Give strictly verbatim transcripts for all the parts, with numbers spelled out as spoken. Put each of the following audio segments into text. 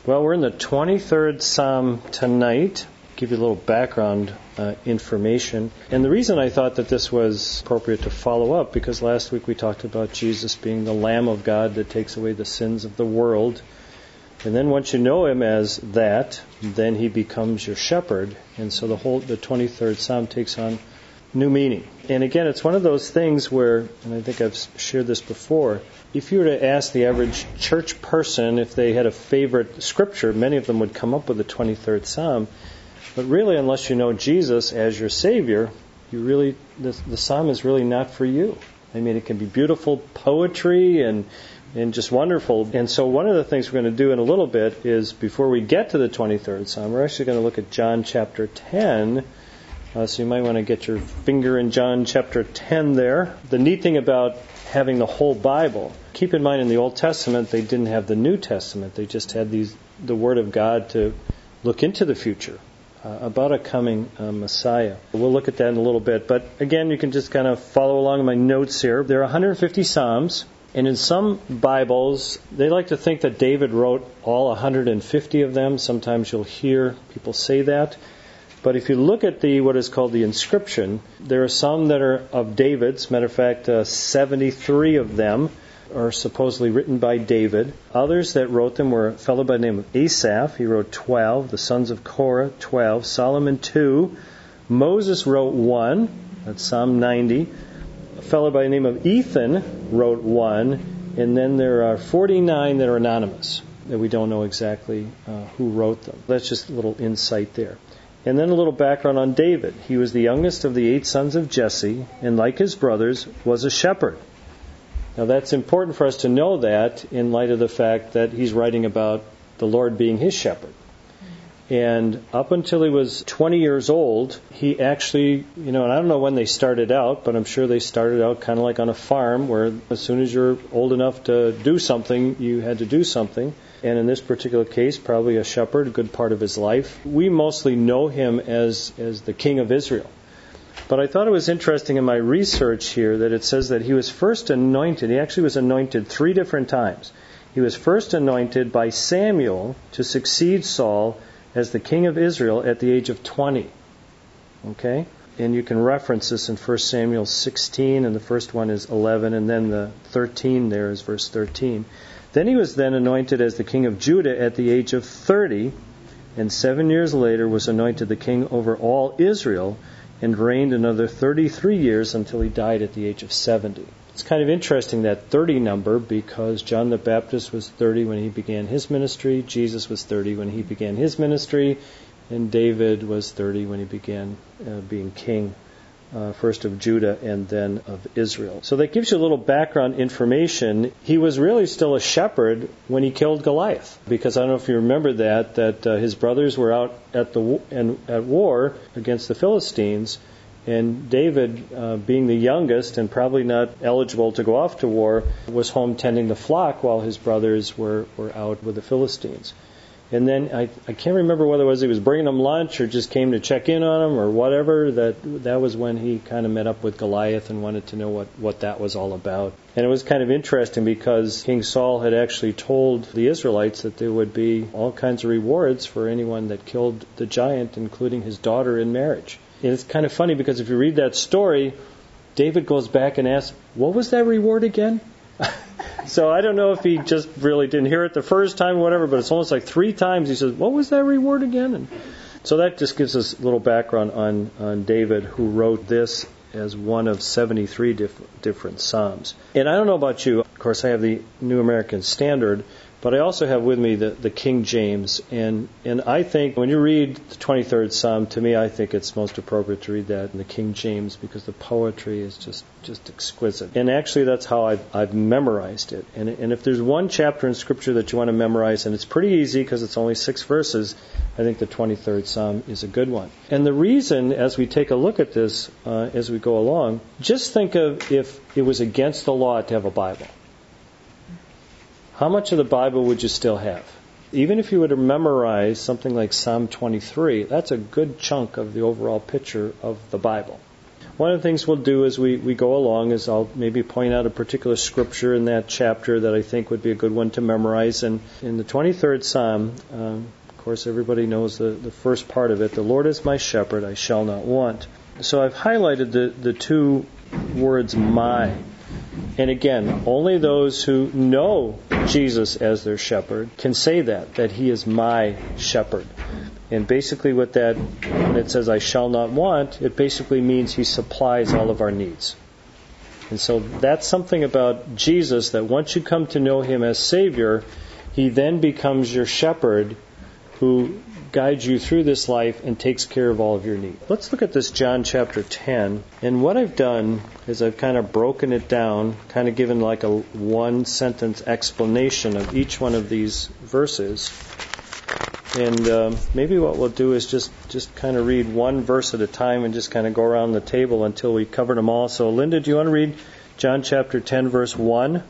Well, we're in the twenty-third Psalm tonight. Give you a little background uh, information. And the reason I thought that this was appropriate to follow up, because last week we talked about Jesus being the Lamb of God that takes away the sins of the world. And then once you know Him as that, then He becomes your shepherd. And so the whole the twenty-third Psalm takes on new meaning. And again, it's one of those things where, and I think I've shared this before, if you were to ask the average church person if they had a favorite scripture, many of them would come up with the twenty-third Psalm. But really, unless you know Jesus as your Savior, you really the, the Psalm is really not for you. I mean, it can be beautiful poetry and and just wonderful. And so one of the things we're going to do in a little bit is, before we get to the twenty-third Psalm, we're actually going to look at John chapter ten. Uh, so you might want to get your finger in John chapter ten there. The neat thing about having the whole Bible, keep in mind in the Old Testament they didn't have the New Testament. They just had these the Word of God to look into the future uh, about a coming uh, Messiah. We'll look at that in a little bit. But again, you can just kind of follow along in my notes here. There are one hundred fifty Psalms. And in some Bibles, they like to think that David wrote all one hundred fifty of them. Sometimes you'll hear people say that. But if you look at the what is called the inscription, there are some that are of David's. Matter of fact, uh, seventy-three of them are supposedly written by David. Others that wrote them were a fellow by the name of Asaph. He wrote twelve. The sons of Korah, twelve. Solomon, two. Moses wrote one. That's Psalm ninety. A fellow by the name of Ethan wrote one. And then there are forty-nine that are anonymous, that we don't know exactly uh, who wrote them. That's just a little insight there. And then a little background on David. He was the youngest of the eight sons of Jesse, and like his brothers, was a shepherd. Now that's important for us to know that in light of the fact that he's writing about the Lord being his shepherd. And up until he was twenty years old, he actually, you know, and I don't know when they started out, but I'm sure they started out kind of like on a farm where as soon as you're old enough to do something, you had to do something. And in this particular case, probably a shepherd, a good part of his life. We mostly know him as, as the king of Israel. But I thought it was interesting in my research here that it says that he was first anointed. He actually was anointed three different times. He was first anointed by Samuel to succeed Saul as the king of Israel at the age of twenty. Okay? And you can reference this in First Samuel sixteen, and the first one is eleven, and then the thirteen there is verse thirteen. Then he was then anointed as the king of Judah at the age of thirty, and seven years later was anointed the king over all Israel, and reigned another thirty-three years until he died at the age of seventy. It's kind of interesting, that thirty number, because John the Baptist was thirty when he began his ministry, Jesus was thirty when he began his ministry, and David was thirty when he began uh, being king. Uh, first of Judah and then of Israel. So that gives you a little background information. He was really still a shepherd when he killed Goliath, because I don't know if you remember that, that uh, his brothers were out at the and at war against the Philistines, and David, uh, being the youngest and probably not eligible to go off to war, was home tending the flock while his brothers were, were out with the Philistines. And then I, I can't remember whether it was he was bringing them lunch or just came to check in on them or whatever. That that was when he kind of met up with Goliath and wanted to know what, what that was all about. And it was kind of interesting because King Saul had actually told the Israelites that there would be all kinds of rewards for anyone that killed the giant, including his daughter in marriage. And it's kind of funny because if you read that story, David goes back and asks, what was that reward again? So I don't know if he just really didn't hear it the first time or whatever, but it's almost like three times he says, what was that reward again? And so that just gives us a little background on, on David, who wrote this as one of seventy-three diff- different Psalms. And I don't know about you, of course I have the New American Standard, but I also have with me the, the King James. And, and I think when you read the twenty-third Psalm, to me I think it's most appropriate to read that in the King James because the poetry is just, just exquisite. And actually that's how I've, I've memorized it. And, and if there's one chapter in Scripture that you want to memorize, and it's pretty easy because it's only six verses, I think the twenty-third Psalm is a good one. And the reason, as we take a look at this uh, as we go along, just think of if it was against the law to have a Bible. How much of the Bible would you still have? Even if you were to memorize something like Psalm twenty-three, that's a good chunk of the overall picture of the Bible. one of the things we'll do as we, we go along is I'll maybe point out a particular scripture in that chapter that I think would be a good one to memorize. And in the twenty-third Psalm, um, of course, everybody knows the, the first part of it, the Lord is my shepherd, I shall not want. So I've highlighted the, the two words, my. And again, only those who know Jesus as their shepherd can say that, that he is my shepherd. And basically what that, when it says I shall not want, it basically means he supplies all of our needs. And so that's something about Jesus, that once you come to know him as Savior, he then becomes your shepherd who guides you through this life and takes care of all of your needs. Let's look at this John chapter ten. And what I've done is I've kind of broken it down, kind of given like a one-sentence explanation of each one of these verses. And um, maybe what we'll do is just, just kind of read one verse at a time and just kind of go around the table until we cover them all. So, Linda, do you want to read John chapter ten, verse one?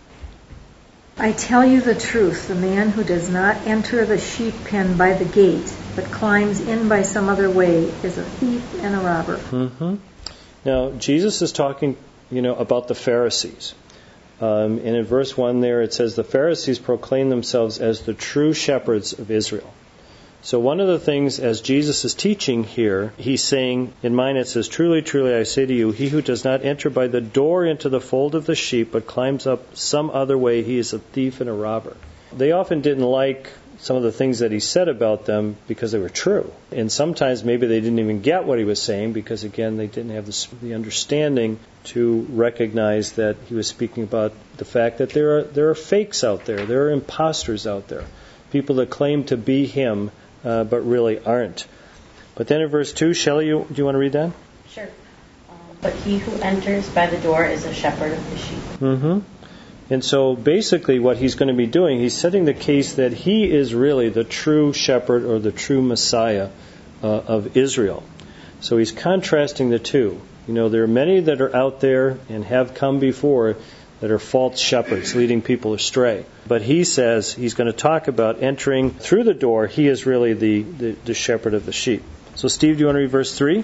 I tell you the truth, the man who does not enter the sheep pen by the gate, but climbs in by some other way, is a thief and a robber. Mm-hmm. Now, Jesus is talking, you know, about the Pharisees. Um, and in verse one there it says, the Pharisees proclaim themselves as the true shepherds of Israel. So one of the things, as Jesus is teaching here, he's saying, in mine it says, truly, truly, I say to you, he who does not enter by the door into the fold of the sheep, but climbs up some other way, he is a thief and a robber. They often didn't like some of the things that he said about them because they were true. And sometimes maybe they didn't even get what he was saying because, again, they didn't have the, the understanding to recognize that he was speaking about the fact that there are there are fakes out there, there are imposters out there, people that claim to be him uh, but really aren't. But then in verse two, Shelley, you, do you want to read that? Sure. Um, but he who enters by the door is a shepherd of the sheep. Mm-hmm. And so basically what he's going to be doing, he's setting the case that he is really the true shepherd or the true Messiah uh, of Israel. So he's contrasting the two. You know, there are many that are out there and have come before that are false shepherds leading people astray. But he says he's going to talk about entering through the door. He is really the, the, the shepherd of the sheep. So Steve, do you want to read verse three?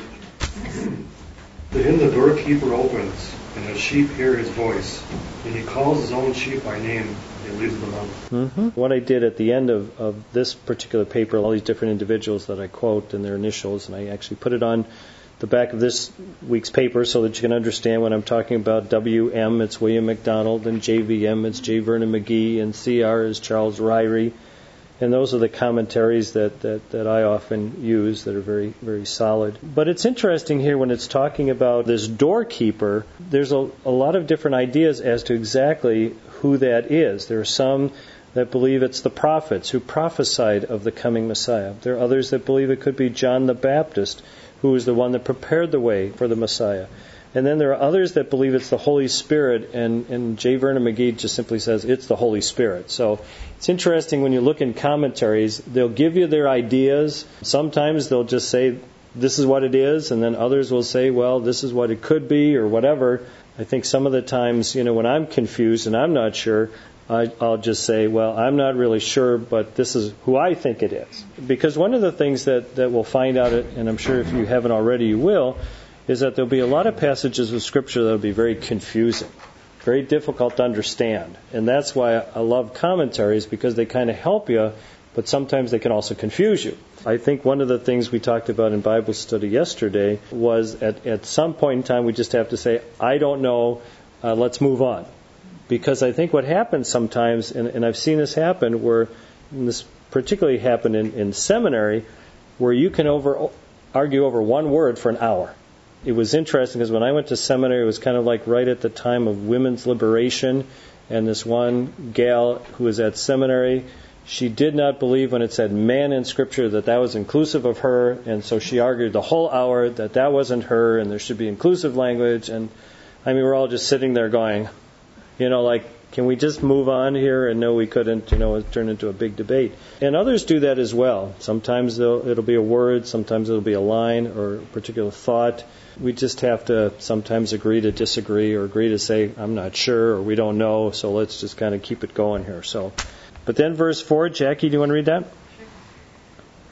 To him the doorkeeper opens, and his sheep hear his voice. And he calls his own sheep by name, and leads them out. Mm-hmm. What I did at the end of, of this particular paper, all these different individuals that I quote and their initials, and I actually put it on the back of this week's paper so that you can understand when I'm talking about W M, it's William McDonald, and J V M, it's J. Vernon McGee, and C R is Charles Ryrie. And those are the commentaries that, that, that I often use that are very, very solid. But it's interesting here when it's talking about this doorkeeper, there's a, a lot of different ideas as to exactly who that is. There are some that believe it's the prophets who prophesied of the coming Messiah. There are others that believe it could be John the Baptist, who was the one that prepared the way for the Messiah. And then there are others that believe it's the Holy Spirit, and, and J. Vernon McGee just simply says it's the Holy Spirit. So it's interesting when you look in commentaries, they'll give you their ideas. Sometimes they'll just say this is what it is, and then others will say, well, this is what it could be, or whatever. I think some of the times, you know, when I'm confused and I'm not sure, I, I'll just say, well, I'm not really sure, but this is who I think it is. Because one of the things that, that we'll find out, and I'm sure if you haven't already you will, is that there'll be a lot of passages of Scripture that will be very confusing, very difficult to understand. And that's why I love commentaries, because they kind of help you, but sometimes they can also confuse you. I think one of the things we talked about in Bible study yesterday was at, at some point in time we just have to say, I don't know, uh, let's move on. Because I think what happens sometimes, and, and I've seen this happen, where and this particularly happened in, in seminary, where you can over argue over one word for an hour. It was interesting because when I went to seminary, it was kind of like right at the time of women's liberation, and this one gal who was at seminary, she did not believe when it said man in Scripture that that was inclusive of her, and so she argued the whole hour that that wasn't her and there should be inclusive language. And I mean, we're all just sitting there going, you know, like, can we just move on here? And no, we couldn't. You know, it turned into a big debate. And others do that as well. Sometimes it'll be a word, sometimes it'll be a line or a particular thought. We just have to sometimes agree to disagree, or agree to say, I'm not sure, or we don't know, so let's just kind of keep it going here. So, but then verse four, Jackie, do you want to read that?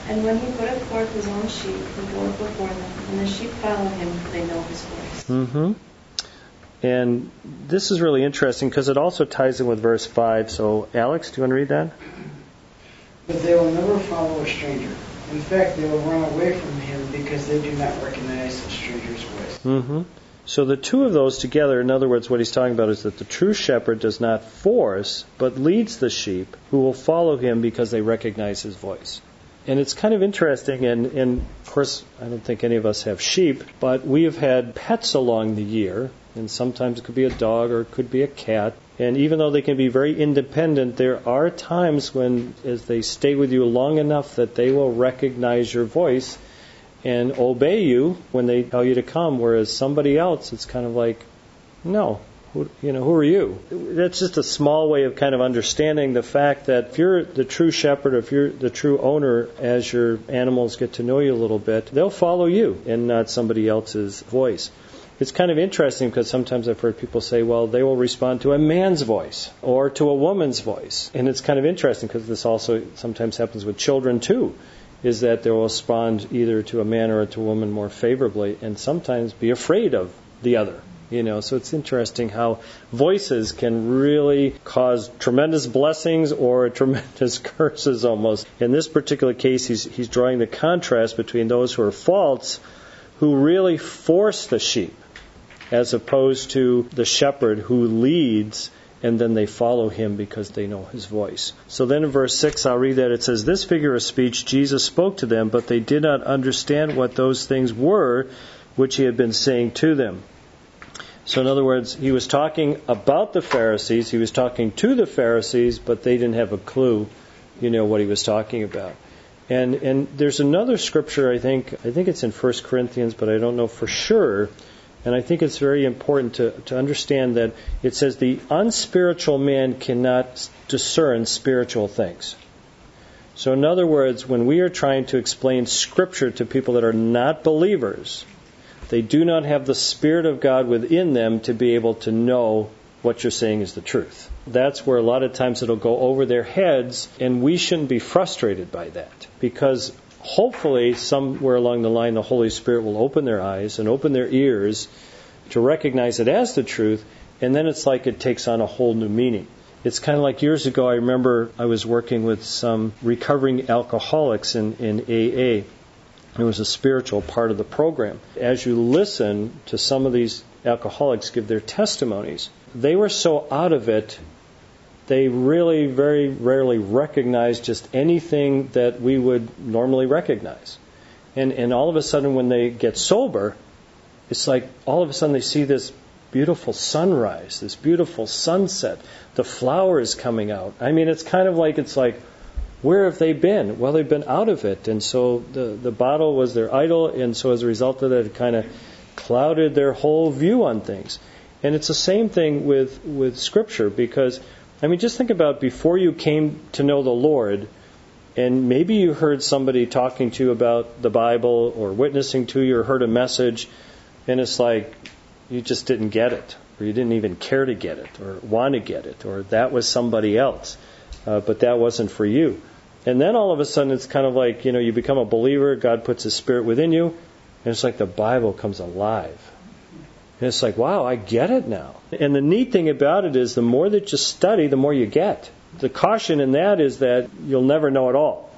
And when he putteth forth his own sheep, he goeth before them, and the sheep follow him, for they know his voice. Mm-hmm. And this is really interesting because it also ties in with verse five. So, Alex, do you want to read that? But they will never follow a stranger. In fact, they will run away from him because they do not recognize a stranger's voice. Mm-hmm. So the two of those together, in other words, what he's talking about is that the true shepherd does not force, but leads the sheep who will follow him because they recognize his voice. And it's kind of interesting, and, and of course, I don't think any of us have sheep, but we have had pets along the year, and sometimes it could be a dog or it could be a cat. And even though they can be very independent, there are times when, as they stay with you long enough, that they will recognize your voice and obey you when they tell you to come, whereas somebody else, it's kind of like, no, who, you know, who are you? That's just a small way of kind of understanding the fact that if you're the true shepherd, or if you're the true owner, as your animals get to know you a little bit, they'll follow you and not somebody else's voice. It's kind of interesting because sometimes I've heard people say, well, they will respond to a man's voice or to a woman's voice. And it's kind of interesting because this also sometimes happens with children too, is that they will respond either to a man or to a woman more favorably and sometimes be afraid of the other. You know, so it's interesting how voices can really cause tremendous blessings or tremendous curses almost. In this particular case, he's, he's drawing the contrast between those who are false, who really force the sheep, as opposed to the shepherd who leads and then they follow him because they know his voice. So then in verse six, I'll read that. It says, "This figure of speech Jesus spoke to them, but they did not understand what those things were which he had been saying to them." So in other words, he was talking about the Pharisees, he was talking to the Pharisees, but they didn't have a clue, you know, what he was talking about. And and there's another scripture, I think, I think it's in First Corinthians, but I don't know for sure. And I think it's very important to, to understand that it says the unspiritual man cannot discern spiritual things. So in other words, when we are trying to explain Scripture to people that are not believers, they do not have the Spirit of God within them to be able to know what you're saying is the truth. That's where a lot of times it'll go over their heads, and we shouldn't be frustrated by that, because hopefully somewhere along the line the Holy Spirit will open their eyes and open their ears to recognize it as the truth, and then it's like it takes on a whole new meaning. It's kind of like years ago, I remember I was working with some recovering alcoholics in, in A A. It was a spiritual part of the program. As you listen to some of these alcoholics give their testimonies, they were so out of it, they really very rarely recognized just anything that we would normally recognize. And and all of a sudden when they get sober, it's like all of a sudden they see this beautiful sunrise, this beautiful sunset, the flowers coming out. I mean, it's kind of like, it's like, where have they been? Well, they've been out of it. And so the, the bottle was their idol, and so as a result of that, it kind of clouded their whole view on things. And it's the same thing with, with Scripture, because, I mean, just think about before you came to know the Lord, and maybe you heard somebody talking to you about the Bible or witnessing to you or heard a message, and it's like you just didn't get it, or you didn't even care to get it, or want to get it, or that was somebody else, uh, but that wasn't for you. And then all of a sudden it's kind of like, you know, you become a believer, God puts His Spirit within you, and it's like the Bible comes alive. And it's like, wow, I get it now. And the neat thing about it is the more that you study, the more you get. The caution in that is that you'll never know it all.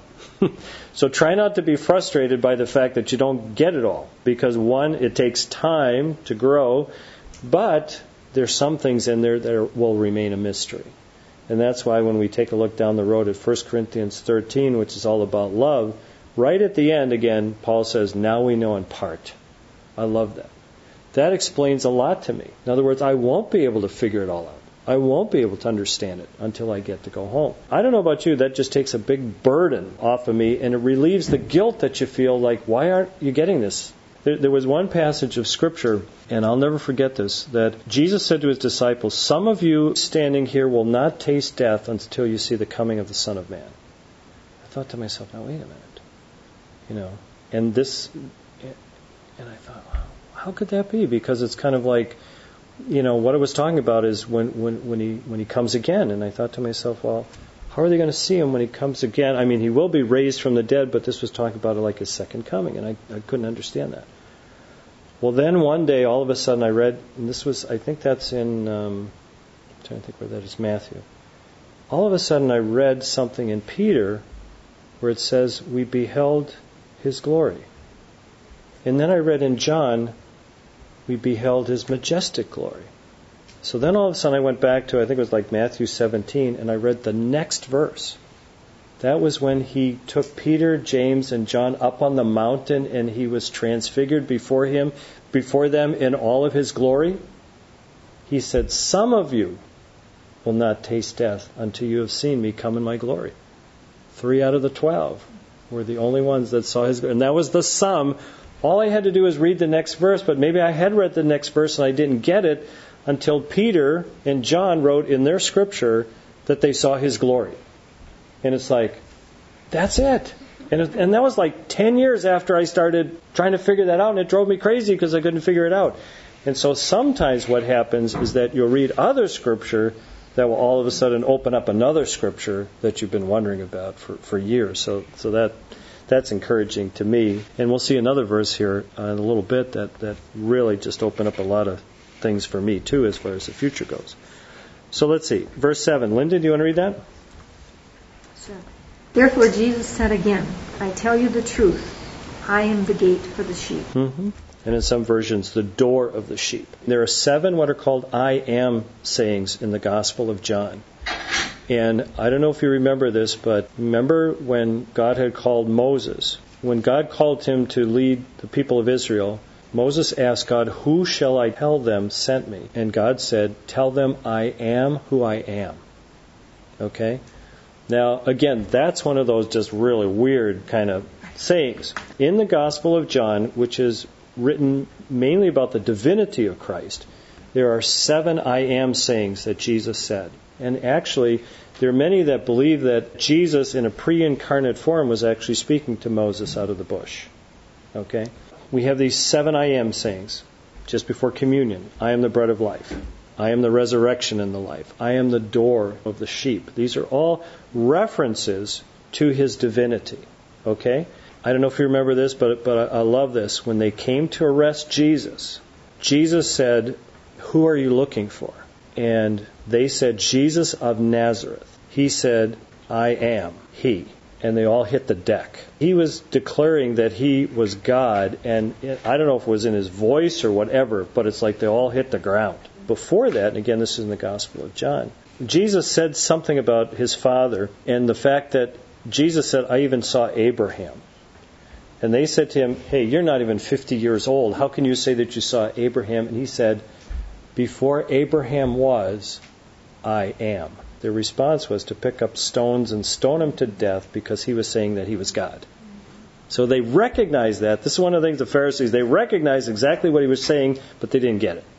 So try not to be frustrated by the fact that you don't get it all. Because one, it takes time to grow, but there's some things in there that are, will remain a mystery. And that's why when we take a look down the road at First Corinthians thirteen, which is all about love, right at the end again, Paul says, now we know in part. I love that. That explains a lot to me. In other words, I won't be able to figure it all out. I won't be able to understand it until I get to go home. I don't know about you, that just takes a big burden off of me, and it relieves the guilt that you feel like, why aren't you getting this? There, there was one passage of Scripture, and I'll never forget this, that Jesus said to His disciples, some of you standing here will not taste death until you see the coming of the Son of Man. I thought to myself, now wait a minute. You know, and this, and I thought, wow, how could that be? Because it's kind of like, you know, what I was talking about is when, when, when he when he comes again. And I thought to myself, well, How are they going to see him when he comes again? I mean, he will be raised from the dead, but this was talking about it like his second coming, and I, I couldn't understand that. Well, then one day, all of a sudden, I read, and this was, I think that's in, um, I'm trying to think where that is, Matthew. All of a sudden, I read something in Peter where it says, we beheld his glory. And then I read in John, we beheld his majestic glory. So then all of a sudden I went back to, I think it was like Matthew seventeen, and I read the next verse. That was when he took Peter, James, and John up on the mountain and he was transfigured before him, before them in all of his glory. He said, some of you will not taste death until you have seen me come in my glory. Three out of the twelve were the only ones that saw his glory. And that was the sum. All I had to do was read the next verse, but maybe I had read the next verse and I didn't get it until Peter and John wrote in their scripture that they saw his glory. And it's like, that's it. And it, and that was like ten years after I started trying to figure that out, and it drove me crazy because I couldn't figure it out. And so sometimes what happens is that you'll read other scripture that will all of a sudden open up another scripture that you've been wondering about for, for years. So so that that's encouraging to me. And we'll see another verse here uh, in a little bit that, that really just opened up a lot of things for me too as far as the future goes. So let's see. Verse seven. Linda, do you want to read that? Sure. Therefore Jesus said again, I tell you the truth. I am the gate for the sheep. Mm-hmm. And in some versions, the door of the sheep. There are seven what are called I am sayings in the Gospel of John. And I don't know if you remember this, but remember when God had called Moses. When God called him to lead the people of Israel, Moses asked God, who shall I tell them sent me? And God said, tell them I am who I am. Okay? Now, again, that's one of those just really weird kind of sayings. In the Gospel of John, which is written mainly about the divinity of Christ, there are seven I am sayings that Jesus said. And actually, there are many that believe that Jesus in a pre-incarnate form was actually speaking to Moses out of the bush. Okay? We have these seven I am sayings just before communion. I am the bread of life. I am the resurrection and the life. I am the door of the sheep. These are all references to his divinity. Okay? I don't know if you remember this, but but I love this. When they came to arrest Jesus, Jesus said, who are you looking for? And they said, Jesus of Nazareth. He said, I am he. And they all hit the deck. He was declaring that he was God, and I don't know if it was in his voice or whatever, but it's like they all hit the ground. Before that, and again, this is in the Gospel of John, Jesus said something about his Father, and the fact that Jesus said, I even saw Abraham. And they said to him, hey, you're not even fifty years old. How can you say that you saw Abraham? And he said, before Abraham was, I am. Their response was to pick up stones and stone him to death because he was saying that he was God. So they recognized that. This is one of the things the Pharisees, they recognized exactly what he was saying, but they didn't get it.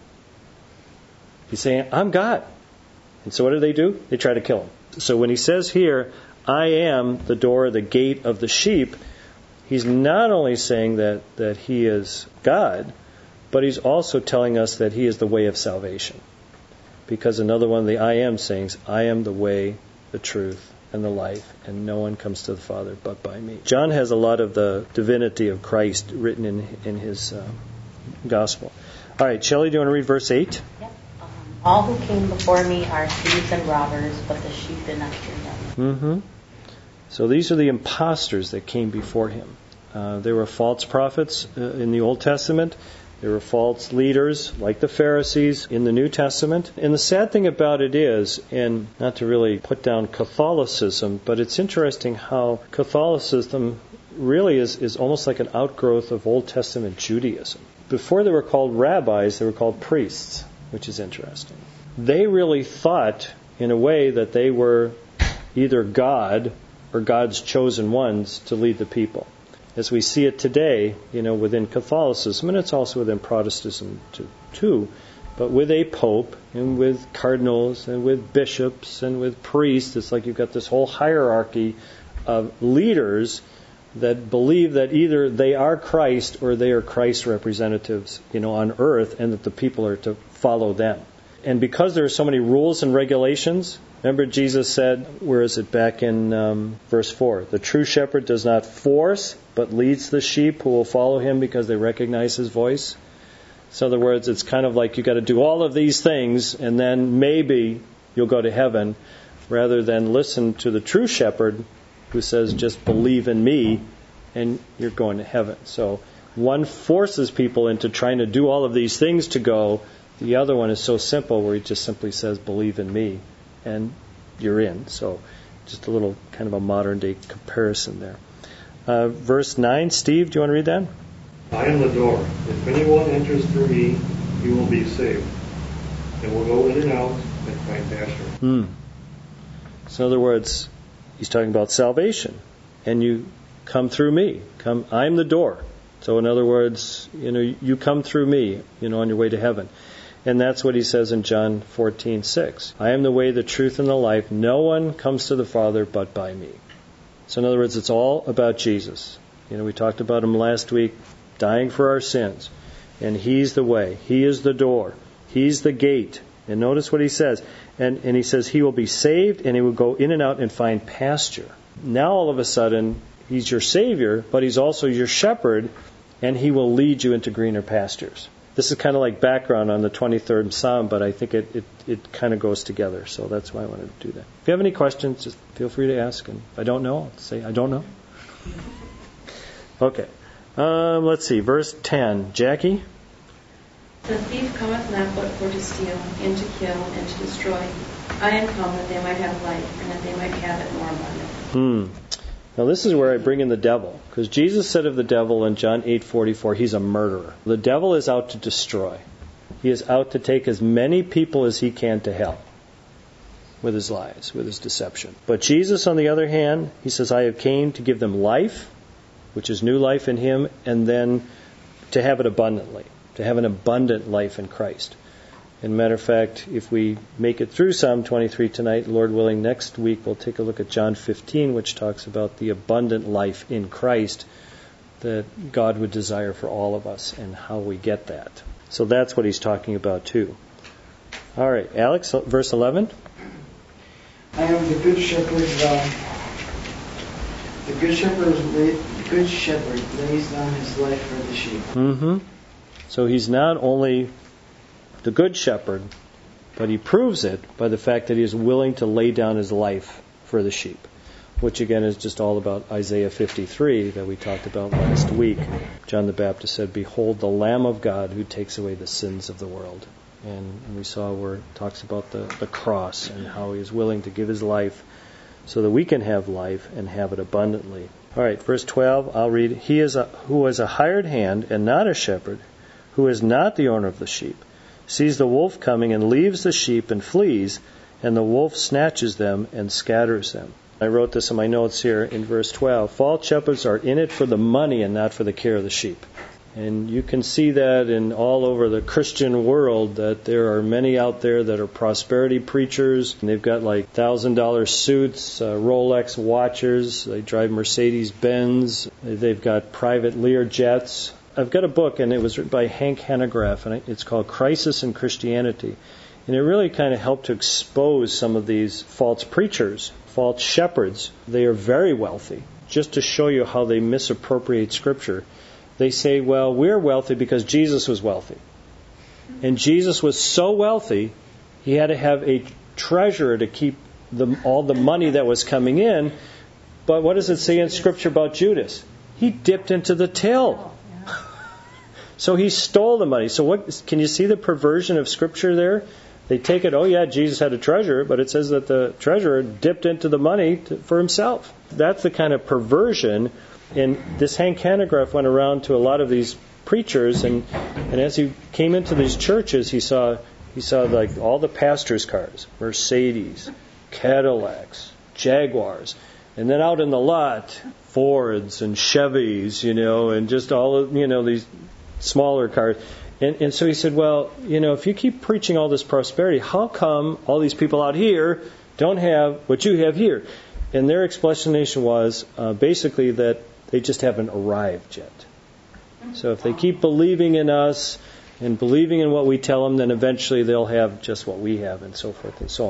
He's saying, I'm God. And so what do they do? They try to kill him. So when he says here, I am the door, the gate of the sheep, he's not only saying that, that he is God, but he's also telling us that he is the way of salvation. Because another one of the I am sayings, I am the way, the truth, and the life, and no one comes to the Father but by me. John has a lot of the divinity of Christ written in in his uh, gospel. All right, Shelley, do you want to read verse eight? Yep. Um, All who came before me are thieves and robbers, but the sheep did not hear them. Mm-hmm. So these are the imposters that came before him. Uh, there were false prophets uh, in the Old Testament. There were false leaders, like the Pharisees, in the New Testament. And the sad thing about it is, and not to really put down Catholicism, but it's interesting how Catholicism really is, is almost like an outgrowth of Old Testament Judaism. Before they were called rabbis, they were called priests, which is interesting. They really thought, in a way, that they were either God or God's chosen ones to lead the people. As we see it today, you know, within Catholicism, and it's also within Protestantism too, but with a pope and with cardinals and with bishops and with priests, it's like you've got this whole hierarchy of leaders that believe that either they are Christ or they are Christ's representatives, you know, on earth, and that the people are to follow them. And because there are so many rules and regulations, Remember Jesus said, where is it, back in um, verse four, the true shepherd does not force, but leads the sheep who will follow him because they recognize his voice. So in other words, it's kind of like you got to do all of these things and then maybe you'll go to heaven, rather than listen to the true shepherd who says, just believe in me and you're going to heaven. So one forces people into trying to do all of these things to go. The other one is so simple where he just simply says, believe in me, and you're in. So just a little kind of a modern day comparison there. Uh, verse nine, Steve, do you want to read that? I am the door. If anyone enters through me, he will be saved, and will go in and out and find pasture. Hmm. So in other words, he's talking about salvation. And you come through me. Come, I'm the door. So in other words, you know, you come through me, you know, on your way to heaven. And that's what he says in John fourteen six. I am the way, the truth, and the life. No one comes to the Father but by me. So in other words, it's all about Jesus. You know, we talked about him last week, dying for our sins. And he's the way. He is the door. He's the gate. And notice what he says. And, and he says he will be saved and he will go in and out and find pasture. Now all of a sudden, he's your Savior, but he's also your shepherd, and he will lead you into greener pastures. This is kind of like background on the twenty-third Psalm, but I think it, it, it kind of goes together. So that's why I wanted to do that. If you have any questions, just feel free to ask. And if I don't know, I'll say I don't know. Okay. Um, let's see. Verse ten. Jackie? The thief cometh not but for to steal, and to kill, and to destroy. I am come that they might have life, and that they might have it more abundantly. Hmm. Now this is where I bring in the devil, because Jesus said of the devil in John eight forty-four, he's a murderer. The devil is out to destroy. He is out to take as many people as he can to hell with his lies, with his deception. But Jesus, on the other hand, he says, I have came to give them life, which is new life in him, and then to have it abundantly, to have an abundant life in Christ. As a matter of fact, if we make it through Psalm twenty-three tonight, Lord willing, next week we'll take a look at John fifteen, which talks about the abundant life in Christ that God would desire for all of us and how we get that. So that's what he's talking about too. All right, Alex, verse eleven. I am the good shepherd. Uh, the good shepherd, the good shepherd lays down his life for the sheep. Mm-hmm. So he's not only the good shepherd, but he proves it by the fact that he is willing to lay down his life for the sheep, which again is just all about Isaiah fifty-three that we talked about last week. John the Baptist said, behold the Lamb of God who takes away the sins of the world. And we saw where it talks about the, the cross and how he is willing to give his life so that we can have life and have it abundantly. All right, verse twelve, I'll read. He is a, who is a hired hand and not a shepherd, who is not the owner of the sheep, sees the wolf coming and leaves the sheep and flees, and the wolf snatches them and scatters them. I wrote this in my notes here in verse twelve. False shepherds are in it for the money and not for the care of the sheep. And you can see that in all over the Christian world, that there are many out there that are prosperity preachers. And they've got like one thousand dollars suits, uh, Rolex watches, they drive Mercedes-Benz, they've got private Lear jets. I've got a book, and it was written by Hank Hanegraaff, and it's called Crisis in Christianity. And it really kind of helped to expose some of these false preachers, false shepherds. They are very wealthy, just to show you how they misappropriate Scripture. They say, well, we're wealthy because Jesus was wealthy. And Jesus was so wealthy, he had to have a treasurer to keep the, all the money that was coming in. But what does it say in Scripture about Judas? He dipped into the till. So he stole the money. So what? Can you see the perversion of Scripture there? They take it, oh yeah, Jesus had a treasurer, but it says that the treasurer dipped into the money to, for himself. That's the kind of perversion. And this Hank Hanegraaff went around to a lot of these preachers, and, and as he came into these churches, he saw he saw like all the pastors' cars, Mercedes, Cadillacs, Jaguars, and then out in the lot, Fords and Chevys, you know, and just all of, you know, these smaller cars. And, and so he said, well, you know, if you keep preaching all this prosperity, how come all these people out here don't have what you have here? And their explanation was uh, basically that they just haven't arrived yet. So if they keep believing in us and believing in what we tell them, then eventually they'll have just what we have, and so forth and so on.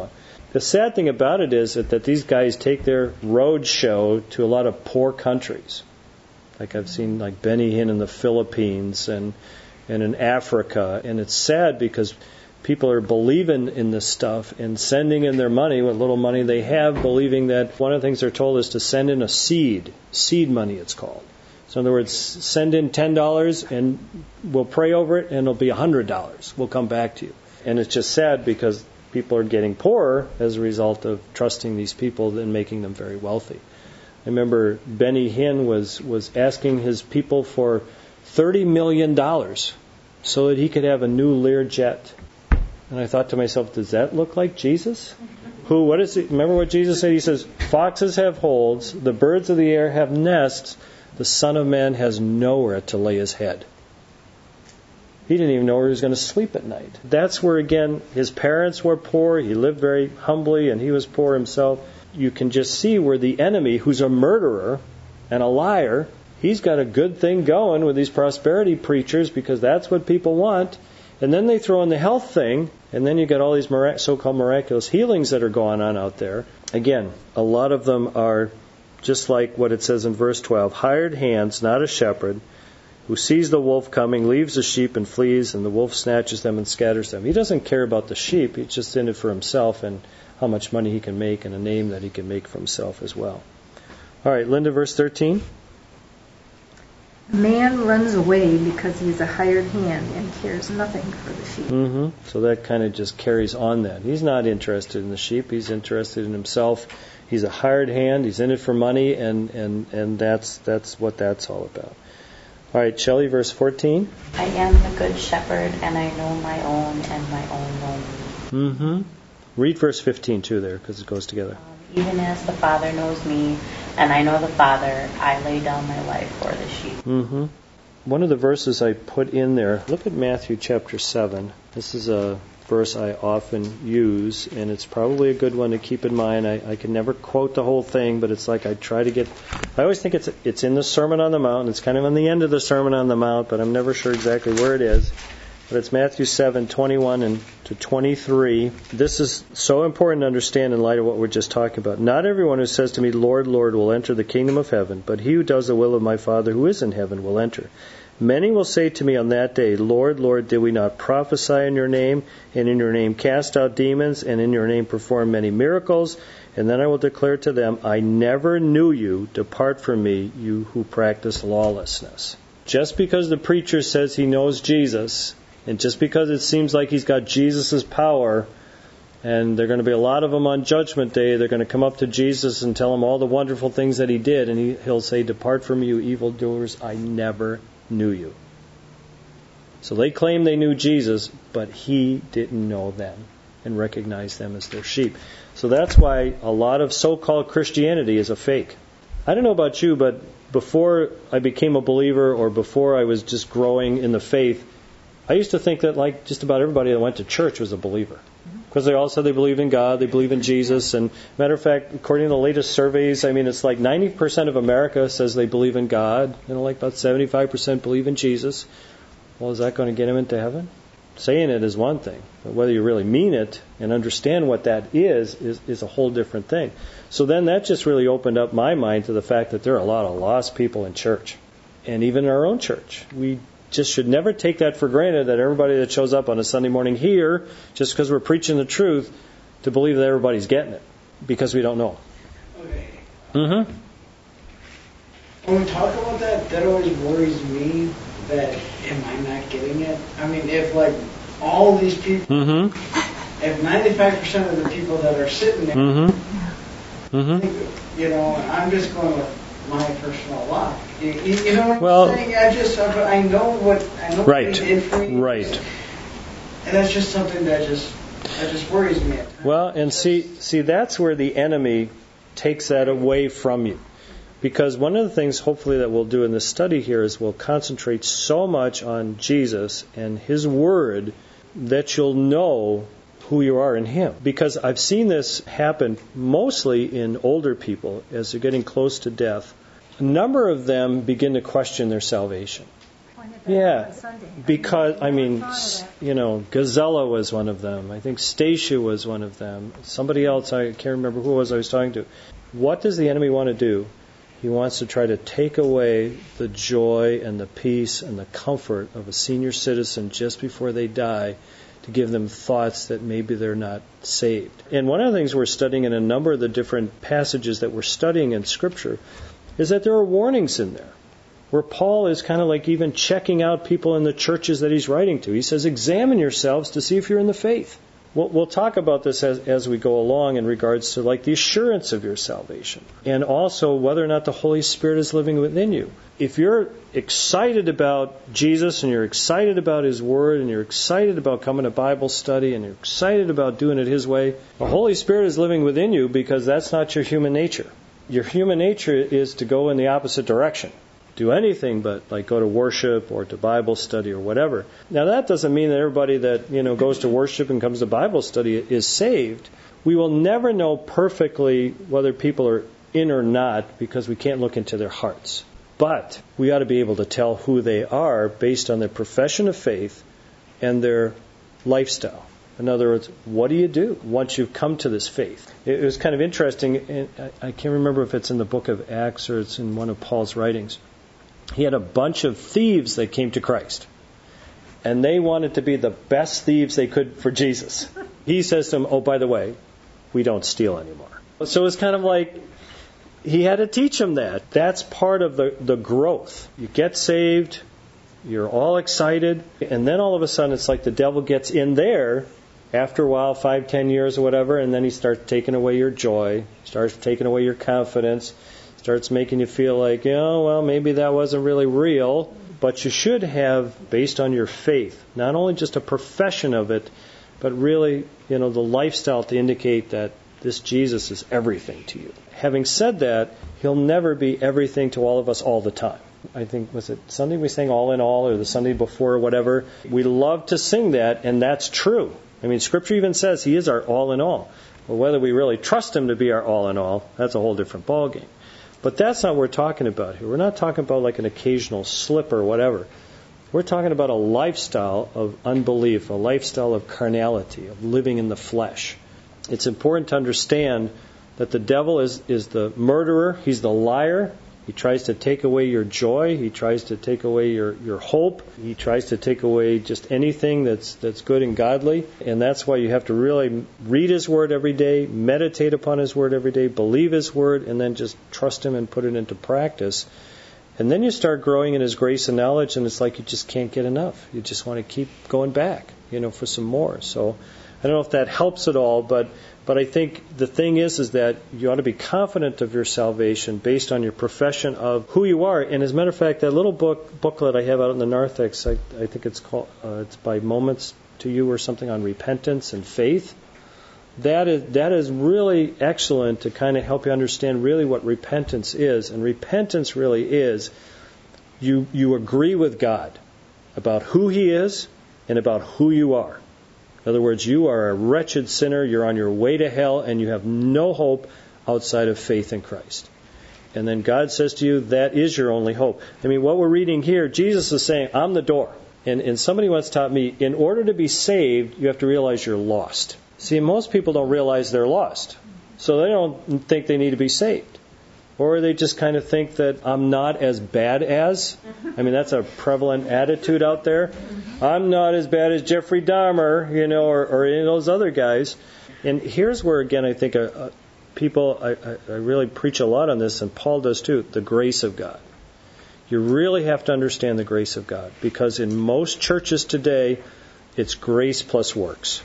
The sad thing about it is that, that these guys take their road show to a lot of poor countries. Like I've seen like Benny Hinn in the Philippines and and in Africa. And it's sad because people are believing in this stuff and sending in their money, what little money they have, believing that one of the things they're told is to send in a seed. Seed money it's called. So in other words, send in ten dollars and we'll pray over it and it'll be one hundred dollars. We'll come back to you. And it's just sad because people are getting poorer as a result of trusting these people and making them very wealthy. I remember Benny Hinn was, was asking his people for thirty million dollars so that he could have a new Learjet. And I thought to myself, does that look like Jesus? Who, what is it? Remember what Jesus said? He says, foxes have holes, the birds of the air have nests, the Son of Man has nowhere to lay his head. He didn't even know where he was going to sleep at night. That's where, again, his parents were poor, he lived very humbly, and he was poor himself. You can just see where the enemy, who's a murderer and a liar, he's got a good thing going with these prosperity preachers because that's what people want. And then they throw in the health thing, and then you get all these mirac- so-called miraculous healings that are going on out there. Again, a lot of them are just like what it says in verse twelve, hired hands, not a shepherd, who sees the wolf coming, leaves the sheep and flees, and the wolf snatches them and scatters them. He doesn't care about the sheep. He's just in it for himself and how much money he can make and a name that he can make for himself as well. All right, Linda, verse thirteen. A man runs away because he is a hired hand and cares nothing for the sheep. Mm-hmm. So that kind of just carries on that. He's not interested in the sheep. He's interested in himself. He's a hired hand. He's in it for money, and, and, and that's that's what that's all about. All right, Shelley, verse fourteen. I am the good shepherd, and I know my own, and my own know me. Mm-hmm. Read verse fifteen too there, because it goes together. Um, even as the Father knows me, and I know the Father, I lay down my life for the sheep. Mm-hmm. One of the verses I put in there, look at Matthew chapter seven. This is a verse I often use, and it's probably a good one to keep in mind. I, I can never quote the whole thing, but it's like I try to get... I always think it's it's in the Sermon on the Mount, and it's kind of on the end of the Sermon on the Mount, but I'm never sure exactly where it is. But it's Matthew seven, twenty-one and to twenty-three. This is so important to understand in light of what we're just talking about. Not everyone who says to me, Lord, Lord, will enter the kingdom of heaven, but he who does the will of my Father who is in heaven will enter. Many will say to me on that day, Lord, Lord, did we not prophesy in your name, and in your name cast out demons, and in your name perform many miracles? And then I will declare to them, I never knew you. Depart from me, you who practice lawlessness. Just because the preacher says he knows Jesus, and just because it seems like he's got Jesus' power, and there are going to be a lot of them on Judgment Day, they're going to come up to Jesus and tell him all the wonderful things that he did, and he, he'll say, Depart from me, you evildoers, I never knew you. So they claim they knew Jesus, but he didn't know them and recognize them as their sheep. So that's why a lot of so-called Christianity is a fake. I don't know about you, but before I became a believer or before I was just growing in the faith, I used to think that like just about everybody that went to church was a believer. Because they all said they believe in God, they believe in Jesus. And matter of fact, according to the latest surveys, I mean, it's like ninety percent of America says they believe in God. You know, like about seventy-five percent believe in Jesus. Well, is that going to get them into heaven? Saying it is one thing. But whether you really mean it and understand what that is, is, is a whole different thing. So then that just really opened up my mind to the fact that there are a lot of lost people in church. And even in our own church. We just should never take that for granted that everybody that shows up on a Sunday morning here, just because we're preaching the truth, to believe that everybody's getting it, because we don't know. Okay. Mm-hmm. When we talk about that, that always worries me that, am I not getting it? I mean, if like all these people, mm-hmm. if ninety-five percent of the people that are sitting there, mm-hmm. Mm-hmm. you know, I'm just going with my personal luck. You, you know what well, I'm saying? I just, I know what, I know right, what they did for me. Right. And that's just something that just, that just worries me. Well, and see, see, that's where the enemy takes that away from you. Because one of the things, hopefully, that we'll do in this study here is we'll concentrate so much on Jesus and His Word that you'll know who you are in Him. Because I've seen this happen mostly in older people as they're getting close to death. A number of them begin to question their salvation. that Yeah, on Sunday. because, I mean, Never thought of that. you know, Gazella was one of them. I think Stacia was one of them. Somebody else, I can't remember who it was I was talking to. What does the enemy want to do? He wants to try to take away the joy and the peace and the comfort of a senior citizen just before they die, to give them thoughts that maybe they're not saved. And one of the things we're studying in a number of the different passages that we're studying in Scripture is that there are warnings in there, where Paul is kind of like even checking out people in the churches that he's writing to. He says, examine yourselves to see if you're in the faith. We'll, we'll talk about this as, as we go along in regards to like the assurance of your salvation, and also whether or not the Holy Spirit is living within you. If you're excited about Jesus and you're excited about His Word and you're excited about coming to Bible study and you're excited about doing it His way, the Holy Spirit is living within you, because that's not your human nature. Your human nature is to go in the opposite direction. Do anything but like go to worship or to Bible study or whatever. Now that doesn't mean that everybody that, you know, goes to worship and comes to Bible study is saved. We will never know perfectly whether people are in or not, because we can't look into their hearts. But we ought to be able to tell who they are based on their profession of faith and their lifestyle. In other words, what do you do once you've come to this faith? It was kind of interesting. And I can't remember if it's in the book of Acts or it's in one of Paul's writings. He had a bunch of thieves that came to Christ. And they wanted to be the best thieves they could for Jesus. He says to them, oh, by the way, we don't steal anymore. So it's kind of like he had to teach them that. That's part of the, the growth. You get saved, you're all excited, and then all of a sudden it's like the devil gets in there after a while, five, ten years or whatever, and then he starts taking away your joy, starts taking away your confidence, starts making you feel like, you know, well, maybe that wasn't really real. But you should have, based on your faith, not only just a profession of it, but really, you know, the lifestyle to indicate that this Jesus is everything to you. Having said that, He'll never be everything to all of us all the time. I think, was it Sunday we sang All in All, or the Sunday before, or whatever? We love to sing that, and that's true. I mean, Scripture even says He is our all in all. Well, whether we really trust Him to be our all in all, that's a whole different ballgame. But that's not what we're talking about here. We're not talking about like an occasional slip or whatever. We're talking about a lifestyle of unbelief, a lifestyle of carnality, of living in the flesh. It's important to understand that the devil is, is the murderer. He's the liar. He tries to take away your joy. He tries to take away your, your hope. He tries to take away just anything that's that's good and godly. And that's why you have to really read His Word every day, meditate upon His Word every day, believe His Word, and then just trust Him and put it into practice. And then you start growing in His grace and knowledge, and it's like you just can't get enough. You just want to keep going back, you know, for some more. So I don't know if that helps at all, but But I think the thing is, is that you ought to be confident of your salvation based on your profession of who you are. And as a matter of fact, that little book booklet I have out in the narthex, I, I think it's called, uh, it's by Moments to You or something on repentance and faith. That is that is really excellent to kind of help you understand really what repentance is. And repentance really is you you agree with God about who He is and about who you are. In other words, you are a wretched sinner, you're on your way to hell, and you have no hope outside of faith in Christ. And then God says to you, that is your only hope. I mean, what we're reading here, Jesus is saying, I'm the door. And, and somebody once taught me, in order to be saved, you have to realize you're lost. See, most people don't realize they're lost. So they don't think they need to be saved. Or they just kind of think that I'm not as bad as. I mean, that's a prevalent attitude out there. I'm not as bad as Jeffrey Dahmer, you know, or, or any of those other guys. And here's where, again, I think uh, uh, people, I, I, I really preach a lot on this, and Paul does too, the grace of God. You really have to understand the grace of God, because in most churches today, it's grace plus works.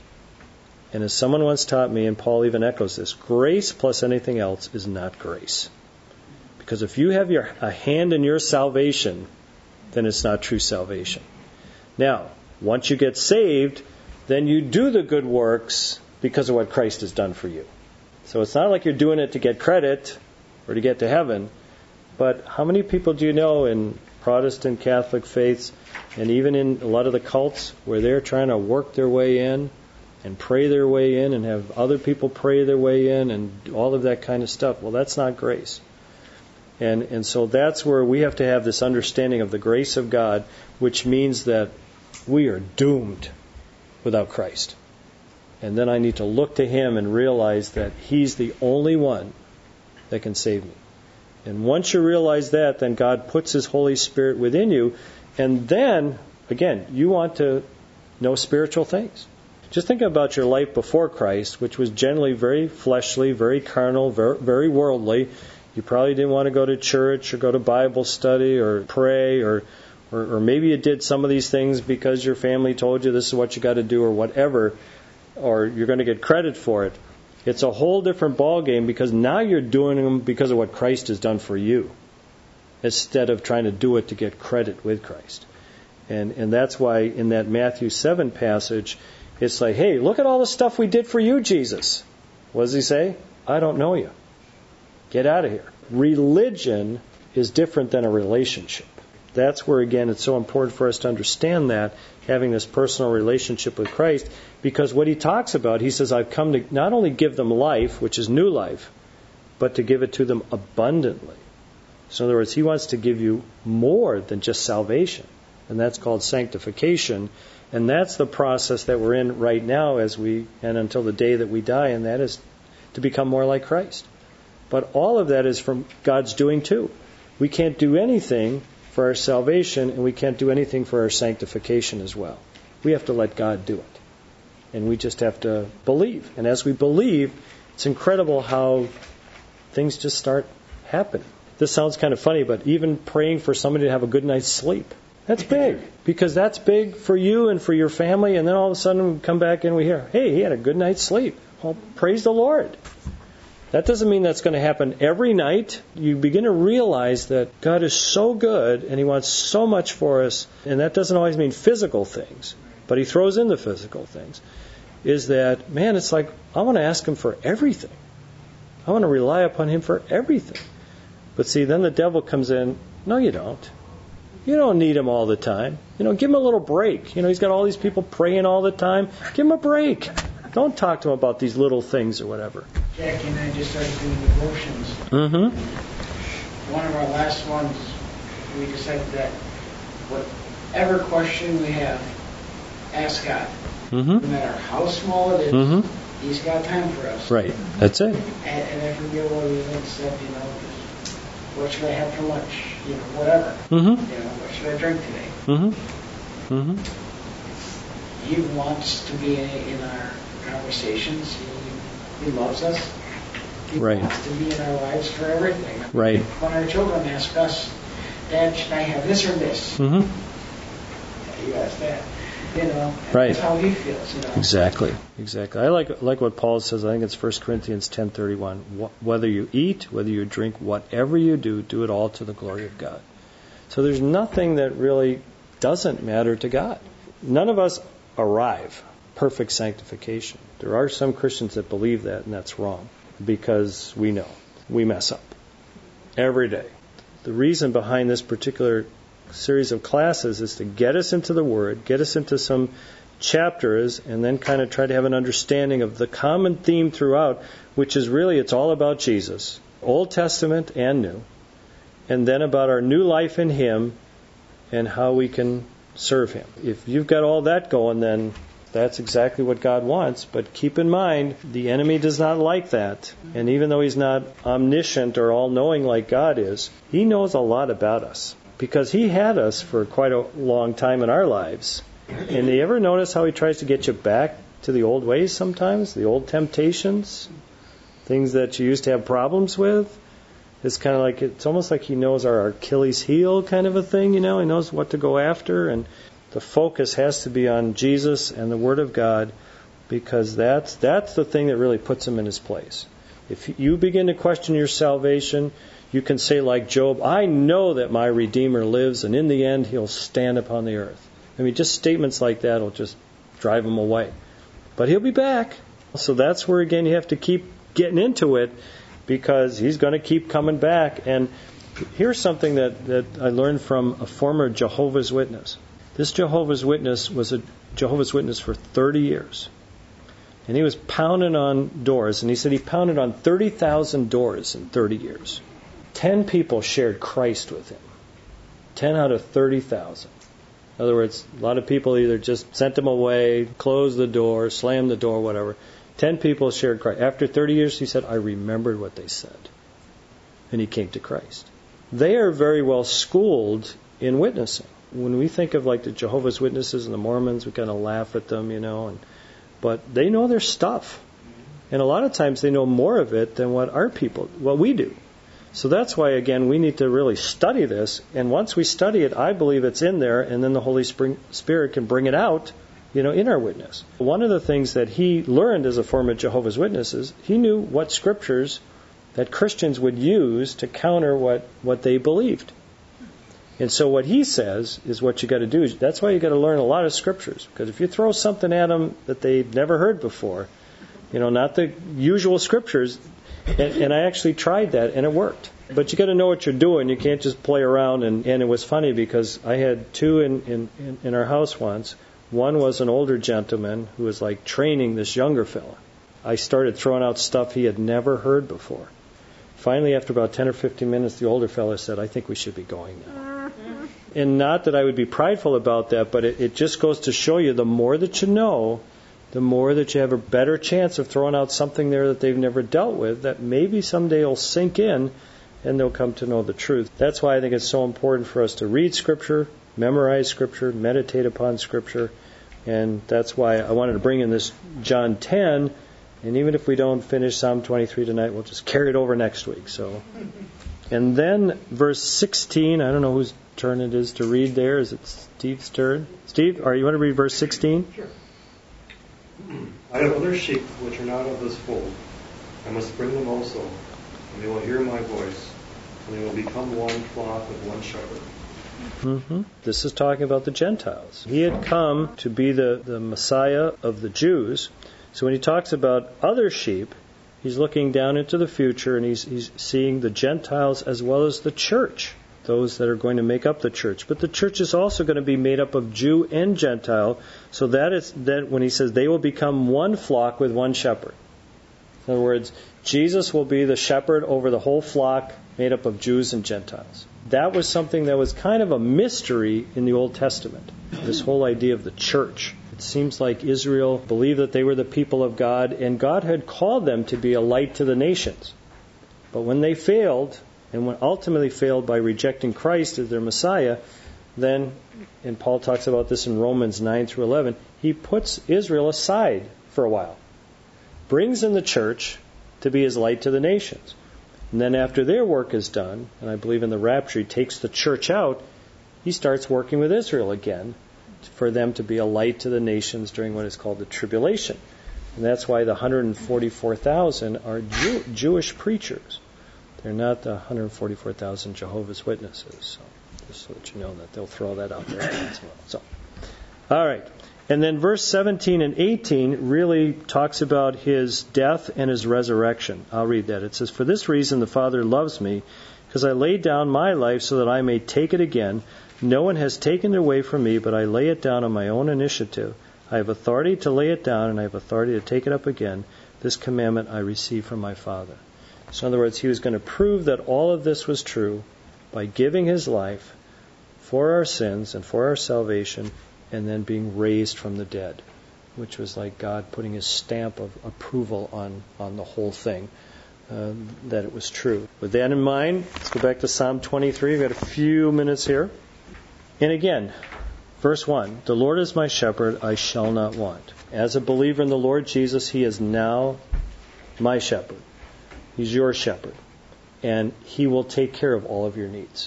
And as someone once taught me, and Paul even echoes this, grace plus anything else is not grace. Because if you have your a hand in your salvation, then it's not true salvation. Now, once you get saved, then you do the good works because of what Christ has done for you. So it's not like you're doing it to get credit or to get to heaven. But how many people do you know in Protestant Catholic faiths, and even in a lot of the cults, where they're trying to work their way in and pray their way in and have other people pray their way in and all of that kind of stuff? Well, that's not grace. And and so that's where we have to have this understanding of the grace of God, which means that we are doomed without Christ. And then I need to look to Him and realize that He's the only one that can save me. And once you realize that, then God puts His Holy Spirit within you. And then, again, you want to know spiritual things. Just think about your life before Christ, which was generally very fleshly, very carnal, very, very worldly. You probably didn't want to go to church or go to Bible study or pray, or, or or maybe you did some of these things because your family told you this is what you got to do or whatever, or you're going to get credit for it. It's a whole different ballgame because now you're doing them because of what Christ has done for you, instead of trying to do it to get credit with Christ. And and that's why in that Matthew seven passage, it's like, hey, look at all the stuff we did for you, Jesus. What does He say? I don't know you. Get out of here. Religion is different than a relationship. That's where, again, it's so important for us to understand that, having this personal relationship with Christ, because what He talks about, He says, I've come to not only give them life, which is new life, but to give it to them abundantly. So in other words, He wants to give you more than just salvation, and that's called sanctification, and that's the process that we're in right now as we, and until the day that we die, and that is to become more like Christ. But all of that is from God's doing too. We can't do anything for our salvation, and we can't do anything for our sanctification as well. We have to let God do it. And we just have to believe. And as we believe, it's incredible how things just start happening. This sounds kind of funny, but even praying for somebody to have a good night's sleep, that's big. Because that's big for you and for your family, and then all of a sudden we come back and we hear, hey, he had a good night's sleep. Well, praise the Lord. That doesn't mean that's going to happen every night. You begin to realize that God is so good and He wants so much for us, and that doesn't always mean physical things, but He throws in the physical things, is that, man, it's like, I want to ask Him for everything. I want to rely upon Him for everything. But see, then the devil comes in, no, you don't. You don't need Him all the time. You know, give Him a little break. You know, He's got all these people praying all the time. Give Him a break. Don't talk to Him about these little things or whatever. Jackie and I just started doing devotions. Mm-hmm. One of our last ones, we decided that whatever question we have, ask God. Mm-hmm. No matter how small it is, mm-hmm. He's got time for us. Right. That's it. And, and I forget what we even said, you know, what should I have for lunch? You know, whatever. Mm-hmm. You know, what should I drink today? Mm-hmm. Mm-hmm. He wants to be in, in our conversations. He, he loves us. He right. wants to be in our lives for everything. Right. When our children ask us, Dad, should I have this or this? Mm-hmm. You ask that. You know, right. That's how He feels. You know. Exactly. Exactly. I like like what Paul says. I think it's First Corinthians ten thirty-one. Whether you eat, whether you drink, whatever you do, do it all to the glory of God. So there's nothing that really doesn't matter to God. None of us arrive perfect sanctification. There are some Christians that believe that, and that's wrong, because we know we mess up every day. The reason behind this particular series of classes is to get us into the Word, get us into some chapters, and then kind of try to have an understanding of the common theme throughout, which is really, it's all about Jesus, Old Testament and New, and then about our new life in Him and how we can serve Him. If you've got all that going, then that's exactly what God wants. But keep in mind, the enemy does not like that. And even though he's not omniscient or all-knowing like God is, he knows a lot about us. Because he had us for quite a long time in our lives. And do you ever notice how he tries to get you back to the old ways sometimes? The old temptations? Things that you used to have problems with? It's kind of like, it's almost like he knows our Achilles heel kind of a thing, you know? He knows what to go after, and the focus has to be on Jesus and the Word of God, because that's that's the thing that really puts him in his place. If you begin to question your salvation, you can say like Job, I know that my Redeemer lives, and in the end He'll stand upon the earth. I mean, just statements like that will just drive him away. But He'll be back. So that's where, again, you have to keep getting into it, because He's going to keep coming back. And here's something that, that I learned from a former Jehovah's Witness. This Jehovah's Witness was a Jehovah's Witness for thirty years. And he was pounding on doors. And he said he pounded on thirty thousand doors in thirty years. ten people shared Christ with him. ten out of thirty thousand. In other words, a lot of people either just sent him away, closed the door, slammed the door, whatever. Ten people shared Christ. After thirty years, he said, I remembered what they said. And he came to Christ. They are very well schooled in witnessing. When we think of like the Jehovah's Witnesses and the Mormons, we kind of laugh at them, you know, and but they know their stuff. And a lot of times they know more of it than what our people, what we do. So that's why, again, we need to really study this. And once we study it, I believe it's in there, and then the Holy Spirit can bring it out, you know, in our witness. One of the things that he learned as a former Jehovah's Witnesses, he knew what scriptures that Christians would use to counter what, what they believed. And so what he says is what you got to do. That's why you got to learn a lot of scriptures. Because if you throw something at them that they've never heard before, you know, not the usual scriptures, and, and I actually tried that, and it worked. But you got to know what you're doing. You can't just play around. And, and it was funny because I had two in, in, in our house once. One was an older gentleman who was like training this younger fella. I started throwing out stuff he had never heard before. Finally, after about ten or fifteen minutes, the older fella said, I think we should be going now. And not that I would be prideful about that, but it, it just goes to show you the more that you know, the more that you have a better chance of throwing out something there that they've never dealt with that maybe someday will sink in and they'll come to know the truth. That's why I think it's so important for us to read Scripture, memorize Scripture, meditate upon Scripture, and that's why I wanted to bring in this John ten, and even if we don't finish Psalm twenty-three tonight, we'll just carry it over next week. So, and then verse sixteen, I don't know whose turn it is to read there. Is it Steve's turn? Steve, are you want to read verse sixteen? Sure. I have other sheep which are not of this fold. I must bring them also, and they will hear my voice, and they will become one flock with one shepherd. Mm-hmm. This is talking about the Gentiles. He had come to be the, the Messiah of the Jews. So when he talks about other sheep, he's looking down into the future, and he's, he's seeing the Gentiles as well as the church, those that are going to make up the church. But the church is also going to be made up of Jew and Gentile, so that is that when he says they will become one flock with one shepherd. In other words, Jesus will be the shepherd over the whole flock made up of Jews and Gentiles. That was something that was kind of a mystery in the Old Testament, this whole idea of the church. It seems like Israel believed that they were the people of God, and God had called them to be a light to the nations. But when they failed, and when ultimately failed by rejecting Christ as their Messiah, then, and Paul talks about this in Romans nine through eleven, he puts Israel aside for a while, brings in the church to be his light to the nations. And then after their work is done, and I believe in the rapture he takes the church out, he starts working with Israel again for them to be a light to the nations during what is called the tribulation. And that's why the one hundred forty-four thousand are Jew- Jewish preachers. They're not the one hundred forty-four thousand Jehovah's Witnesses. So just so that you know that, they'll throw that out there as well. So, all right. And then verse seventeen and eighteen really talks about his death and his resurrection. I'll read that. It says, For this reason the Father loves me, because I laid down my life so that I may take it again. No one has taken it away from me, but I lay it down on my own initiative. I have authority to lay it down, and I have authority to take it up again. This commandment I received from my Father. So in other words, he was going to prove that all of this was true by giving his life for our sins and for our salvation, and then being raised from the dead, which was like God putting his stamp of approval on, on the whole thing, uh, that it was true. With that in mind, let's go back to Psalm twenty-three. We've got a few minutes here. And again, verse one, The Lord is my shepherd, I shall not want. As a believer in the Lord Jesus, he is now my shepherd. He's your shepherd. And he will take care of all of your needs.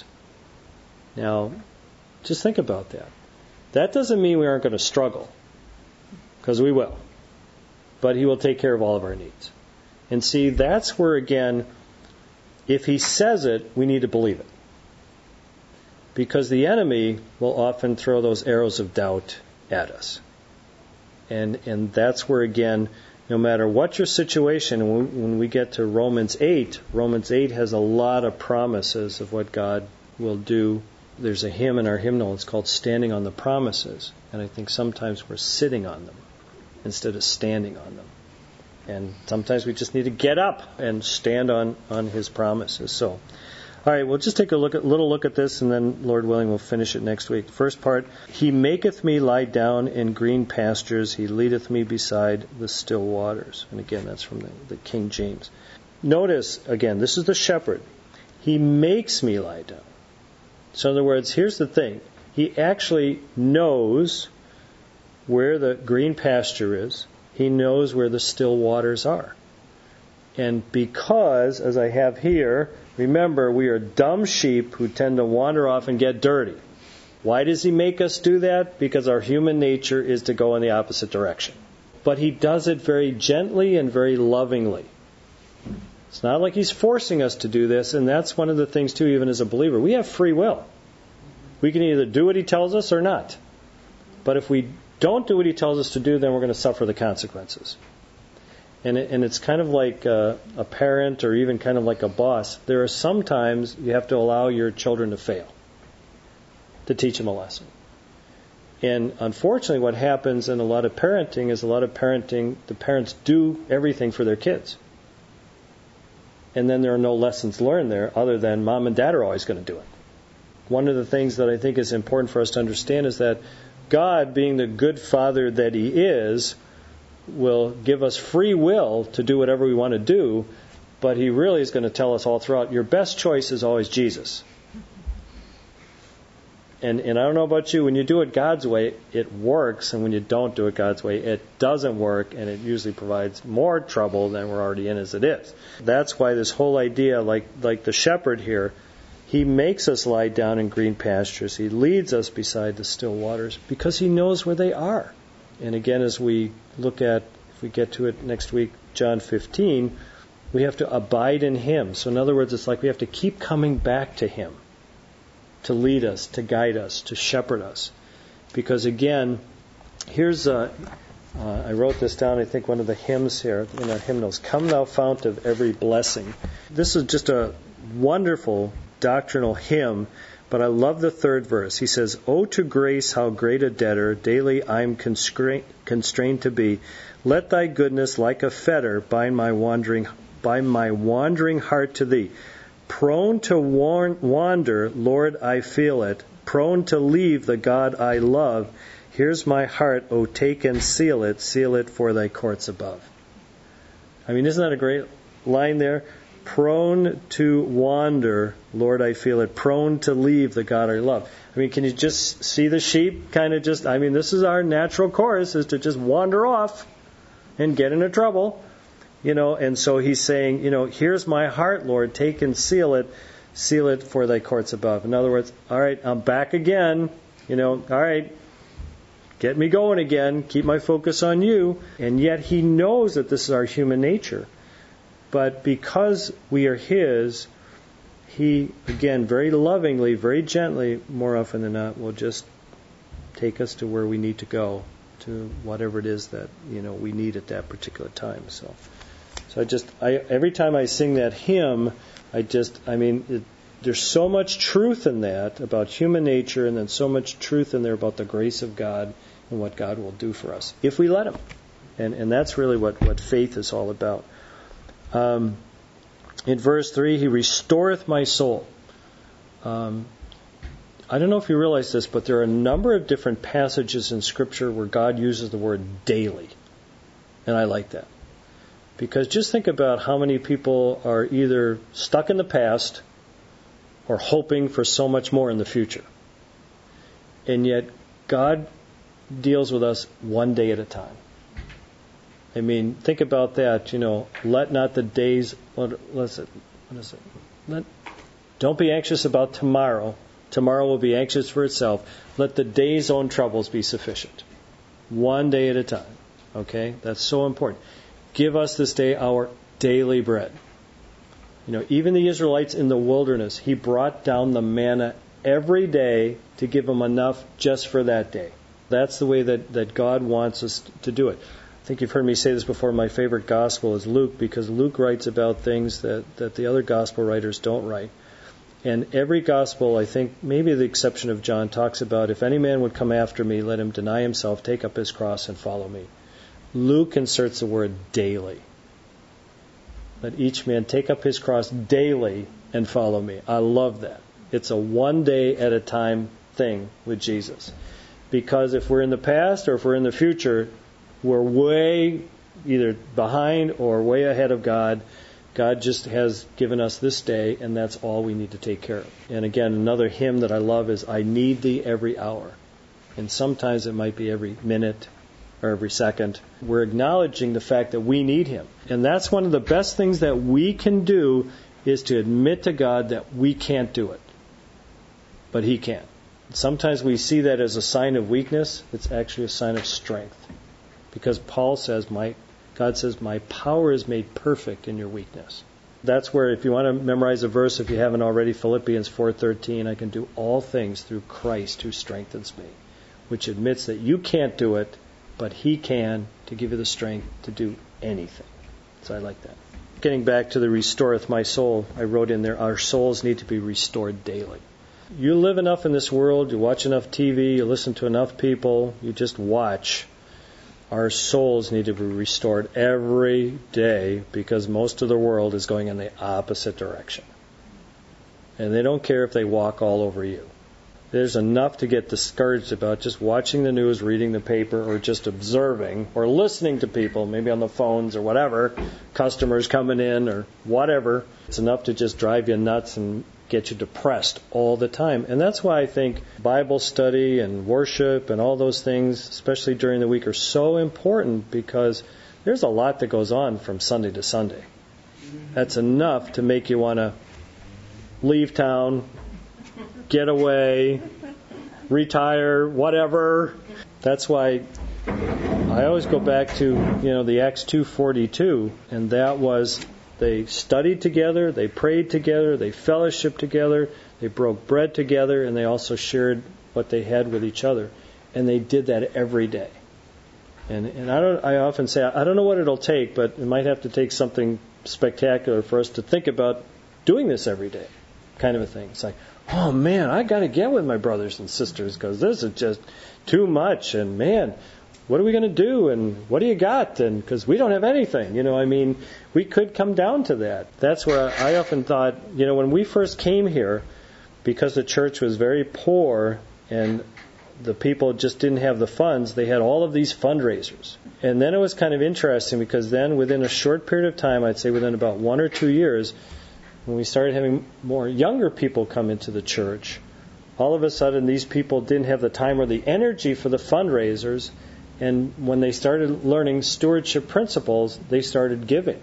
Now, just think about that. That doesn't mean we aren't going to struggle, because we will. But he will take care of all of our needs. And see, that's where, again, if he says it, we need to believe it. Because the enemy will often throw those arrows of doubt at us. And and that's where, again, no matter what your situation, when, when we get to Romans eight, Romans eight has a lot of promises of what God will do. There's a hymn in our hymnal, it's called Standing on the Promises. And I think sometimes we're sitting on them instead of standing on them. And sometimes we just need to get up and stand on, on his promises. So, All right, we'll just take a look at, little look at this, and then, Lord willing, we'll finish it next week. First part, He maketh me lie down in green pastures. He leadeth me beside the still waters. And again, that's from the, the King James. Notice, again, this is the shepherd. He makes me lie down. So in other words, here's the thing. He actually knows where the green pasture is. He knows where the still waters are. And because, as I have here, remember, we are dumb sheep who tend to wander off and get dirty. Why does He make us do that? Because our human nature is to go in the opposite direction. But He does it very gently and very lovingly. It's not like He's forcing us to do this, and that's one of the things, too, even as a believer. We have free will. We can either do what He tells us or not. But if we don't do what He tells us to do, then we're going to suffer the consequences. And, it, and it's kind of like a, a parent or even kind of like a boss. There are some times you have to allow your children to fail, to teach them a lesson. And unfortunately what happens in a lot of parenting is a lot of parenting, the parents do everything for their kids. And then there are no lessons learned there other than mom and dad are always going to do it. One of the things that I think is important for us to understand is that God, being the good Father that He is, will give us free will to do whatever we want to do, but He really is going to tell us all throughout, your best choice is always Jesus. And and I don't know about you, when you do it God's way, it works, and when you don't do it God's way, it doesn't work, and it usually provides more trouble than we're already in as it is. That's why this whole idea, like like the shepherd here, He makes us lie down in green pastures. He leads us beside the still waters because He knows where they are. And again, as we look at, if we get to it next week, John fifteen, we have to abide in Him. So in other words, it's like we have to keep coming back to Him to lead us, to guide us, to shepherd us. Because again, here's a, uh, I wrote this down, I think one of the hymns here in our hymnals, Come Thou Fount of Every Blessing. This is just a wonderful doctrinal hymn. But I love the third verse. He says, "O to grace, how great a debtor daily I'm constra- constrained to be. Let Thy goodness, like a fetter, bind my wandering, bind my wandering heart to Thee. Prone to warn, wander, Lord, I feel it. Prone to leave the God I love. Here's my heart, O take and seal it, seal it for Thy courts above." I mean, isn't that a great line there? Prone to wander, Lord, I feel it. Prone to leave the God I love. I mean, can you just see the sheep kind of just, I mean, this is our natural course, is to just wander off and get into trouble. You know, and so He's saying, you know, here's my heart, Lord, take and seal it, seal it for Thy courts above. In other words, all right, I'm back again. You know, all right, get me going again. Keep my focus on You. And yet He knows that this is our human nature. But because we are His, He, again, very lovingly, very gently, more often than not, will just take us to where we need to go, to whatever it is that, you know, we need at that particular time. So, so I just, I, every time I sing that hymn, I just, I mean, it, there's so much truth in that about human nature, and then so much truth in there about the grace of God and what God will do for us if we let Him. And and that's really what, what faith is all about. Um, in verse three, He restoreth my soul. Um, I don't know if you realize this, but there are a number of different passages in Scripture where God uses the word daily. And I like that. Because just think about how many people are either stuck in the past or hoping for so much more in the future. And yet God deals with us one day at a time. I mean, think about that, you know, let not the days, what, what is it? What is it? Let, don't be anxious about tomorrow. Tomorrow will be anxious for itself. Let the day's own troubles be sufficient. One day at a time. Okay? That's so important. Give us this day our daily bread. You know, even the Israelites in the wilderness, He brought down the manna every day to give them enough just for that day. That's the way that, that God wants us to do it. I think you've heard me say this before. My favorite gospel is Luke, because Luke writes about things that, that the other gospel writers don't write. And every gospel, I think, maybe the exception of John, talks about, if any man would come after me, let him deny himself, take up his cross, and follow me. Luke inserts the word daily. Let each man take up his cross daily and follow me. I love that. It's a one day at a time thing with Jesus. Because if we're in the past or if we're in the future, we're way either behind or way ahead of God. God just has given us this day, and that's all we need to take care of. And again, another hymn that I love is, I need thee every hour. And sometimes it might be every minute or every second. We're acknowledging the fact that we need him. And that's one of the best things that we can do, is to admit to God that we can't do it. But he can. Sometimes we see that as a sign of weakness. It's actually a sign of strength. Because Paul says, my God says, my power is made perfect in your weakness. That's where, if you want to memorize a verse, if you haven't already, Philippians four thirteen, I can do all things through Christ who strengthens me. Which admits that you can't do it, but he can, to give you the strength to do anything. So I like that. Getting back to the restoreth my soul, I wrote in there, our souls need to be restored daily. You live enough in this world, you watch enough T V, you listen to enough people, you just watch. Our souls need to be restored every day, because most of the world is going in the opposite direction. And they don't care if they walk all over you. There's enough to get discouraged about just watching the news, reading the paper, or just observing, or listening to people, maybe on the phones or whatever, customers coming in or whatever. It's enough to just drive you nuts and get you depressed all the time. And that's why I think Bible study and worship and all those things, especially during the week, are so important, because there's a lot that goes on from Sunday to Sunday. That's enough to make you want to leave town, get away, retire, whatever. That's why I always go back to, you know, the Acts two forty-two, and that was, they studied together, they prayed together, they fellowshiped together, they broke bread together, and they also shared what they had with each other. And they did that every day. And and I don't I often say, I don't know what it'll take, but it might have to take something spectacular for us to think about doing this every day, kind of a thing. It's like, oh man, I got to get with my brothers and sisters, because this is just too much. And man, what are we going to do? And what do you got? And because we don't have anything, you know. I mean, we could come down to that. That's where I often thought, you know, when we first came here, because the church was very poor and the people just didn't have the funds, they had all of these fundraisers. And then it was kind of interesting, because then within a short period of time, I'd say within about one or two years, when we started having more younger people come into the church, all of a sudden these people didn't have the time or the energy for the fundraisers. And when they started learning stewardship principles, they started giving.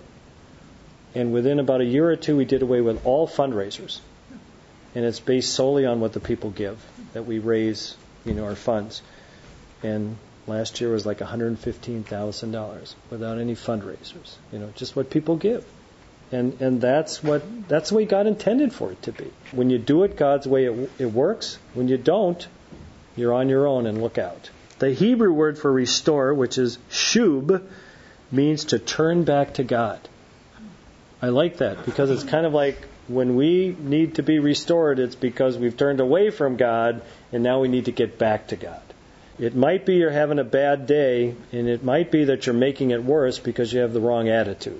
And within about a year or two, we did away with all fundraisers. And it's based solely on what the people give, that we raise, you know, our funds. And last year was like one hundred fifteen thousand dollars without any fundraisers. You know, just what people give. And and that's what that's the way God intended for it to be. When you do it God's way, it, it works. When you don't, you're on your own, and look out. The Hebrew word for restore, which is shub, means to turn back to God. I like that, because it's kind of like when we need to be restored, it's because we've turned away from God and now we need to get back to God. It might be you're having a bad day, and it might be that you're making it worse because you have the wrong attitude.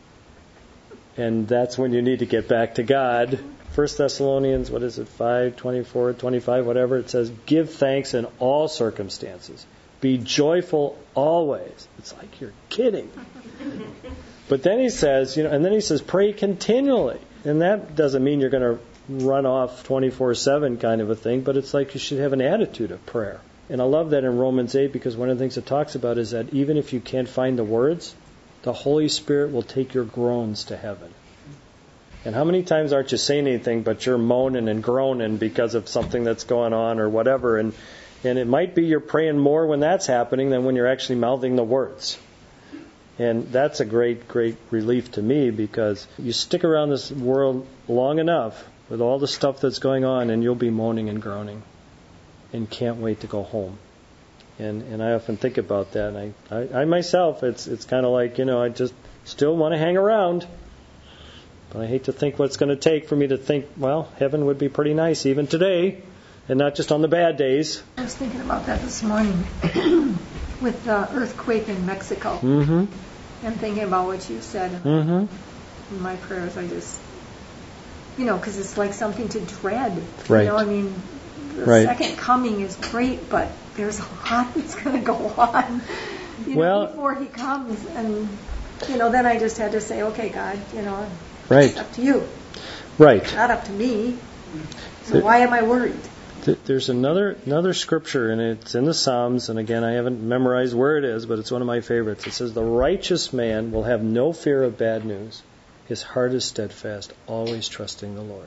And that's when you need to get back to God. First Thessalonians, what is it, five, twenty-four, twenty-five, whatever, it says, give thanks in all circumstances. Be joyful always. It's like you're kidding. But then he says, you know, and then he says, pray continually. And that doesn't mean you're going to run off twenty-four seven kind of a thing, but it's like you should have an attitude of prayer. And I love that in Romans eight, because one of the things it talks about is that even if you can't find the words, the Holy Spirit will take your groans to heaven. And how many times aren't you saying anything, but you're moaning and groaning because of something that's going on or whatever? And and it might be you're praying more when that's happening than when you're actually mouthing the words. And that's a great, great relief to me, because you stick around this world long enough with all the stuff that's going on, and you'll be moaning and groaning and can't wait to go home. And and I often think about that. And I, I, I myself, it's it's kind of like, you know, I just still want to hang around. But I hate to think what it's going to take for me to think, well, heaven would be pretty nice even today, and not just on the bad days. I was thinking about that this morning with the earthquake in Mexico. Mm-hmm. And thinking about what you said. Mm-hmm. In my prayers, I just you know, because it's like something to dread. Right. You know, I mean, the right. second coming is great, but there's a lot that's going to go on, you know, well, before he comes. And, you know, then I just had to say, okay, God, you know, right. it's up to you. Right. Not up to me. So why am I worried? There's another another scripture, and it's in the Psalms, and again, I haven't memorized where it is, but it's one of my favorites. It says, the righteous man will have no fear of bad news. His heart is steadfast, always trusting the Lord.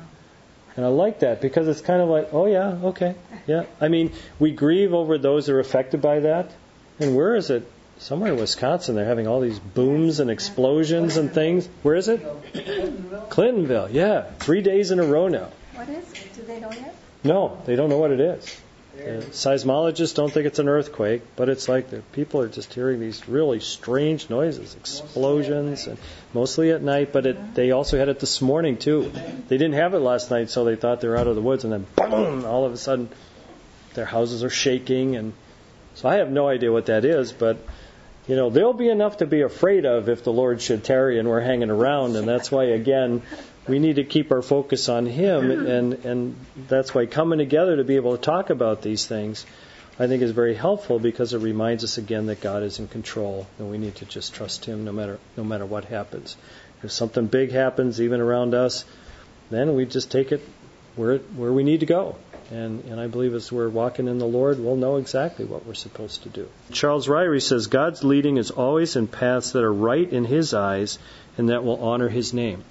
And I like that, because it's kind of like, oh yeah, okay, yeah. I mean, we grieve over those that are affected by that. And where is it? Somewhere in Wisconsin, they're having all these booms and explosions and things. Where is it? Clintonville, yeah. Three days in a row now. What is it? Do they know yet? No, they don't know what it is. The seismologists don't think it's an earthquake, but it's like the people are just hearing these really strange noises, explosions, and mostly at night, but it, they also had it this morning too. They didn't have it last night, so they thought they were out of the woods, and then boom, all of a sudden their houses are shaking. And so I have no idea what that is, but you know, there'll be enough to be afraid of if the Lord should tarry and we're hanging around, and that's why, again, we need to keep our focus on Him, and, and that's why coming together to be able to talk about these things, I think, is very helpful, because it reminds us again that God is in control, and we need to just trust Him no matter no matter what happens. If something big happens, even around us, then we just take it where it, where we need to go. And, and I believe as we're walking in the Lord, we'll know exactly what we're supposed to do. Charles Ryrie says, God's leading is always in paths that are right in His eyes and that will honor His name.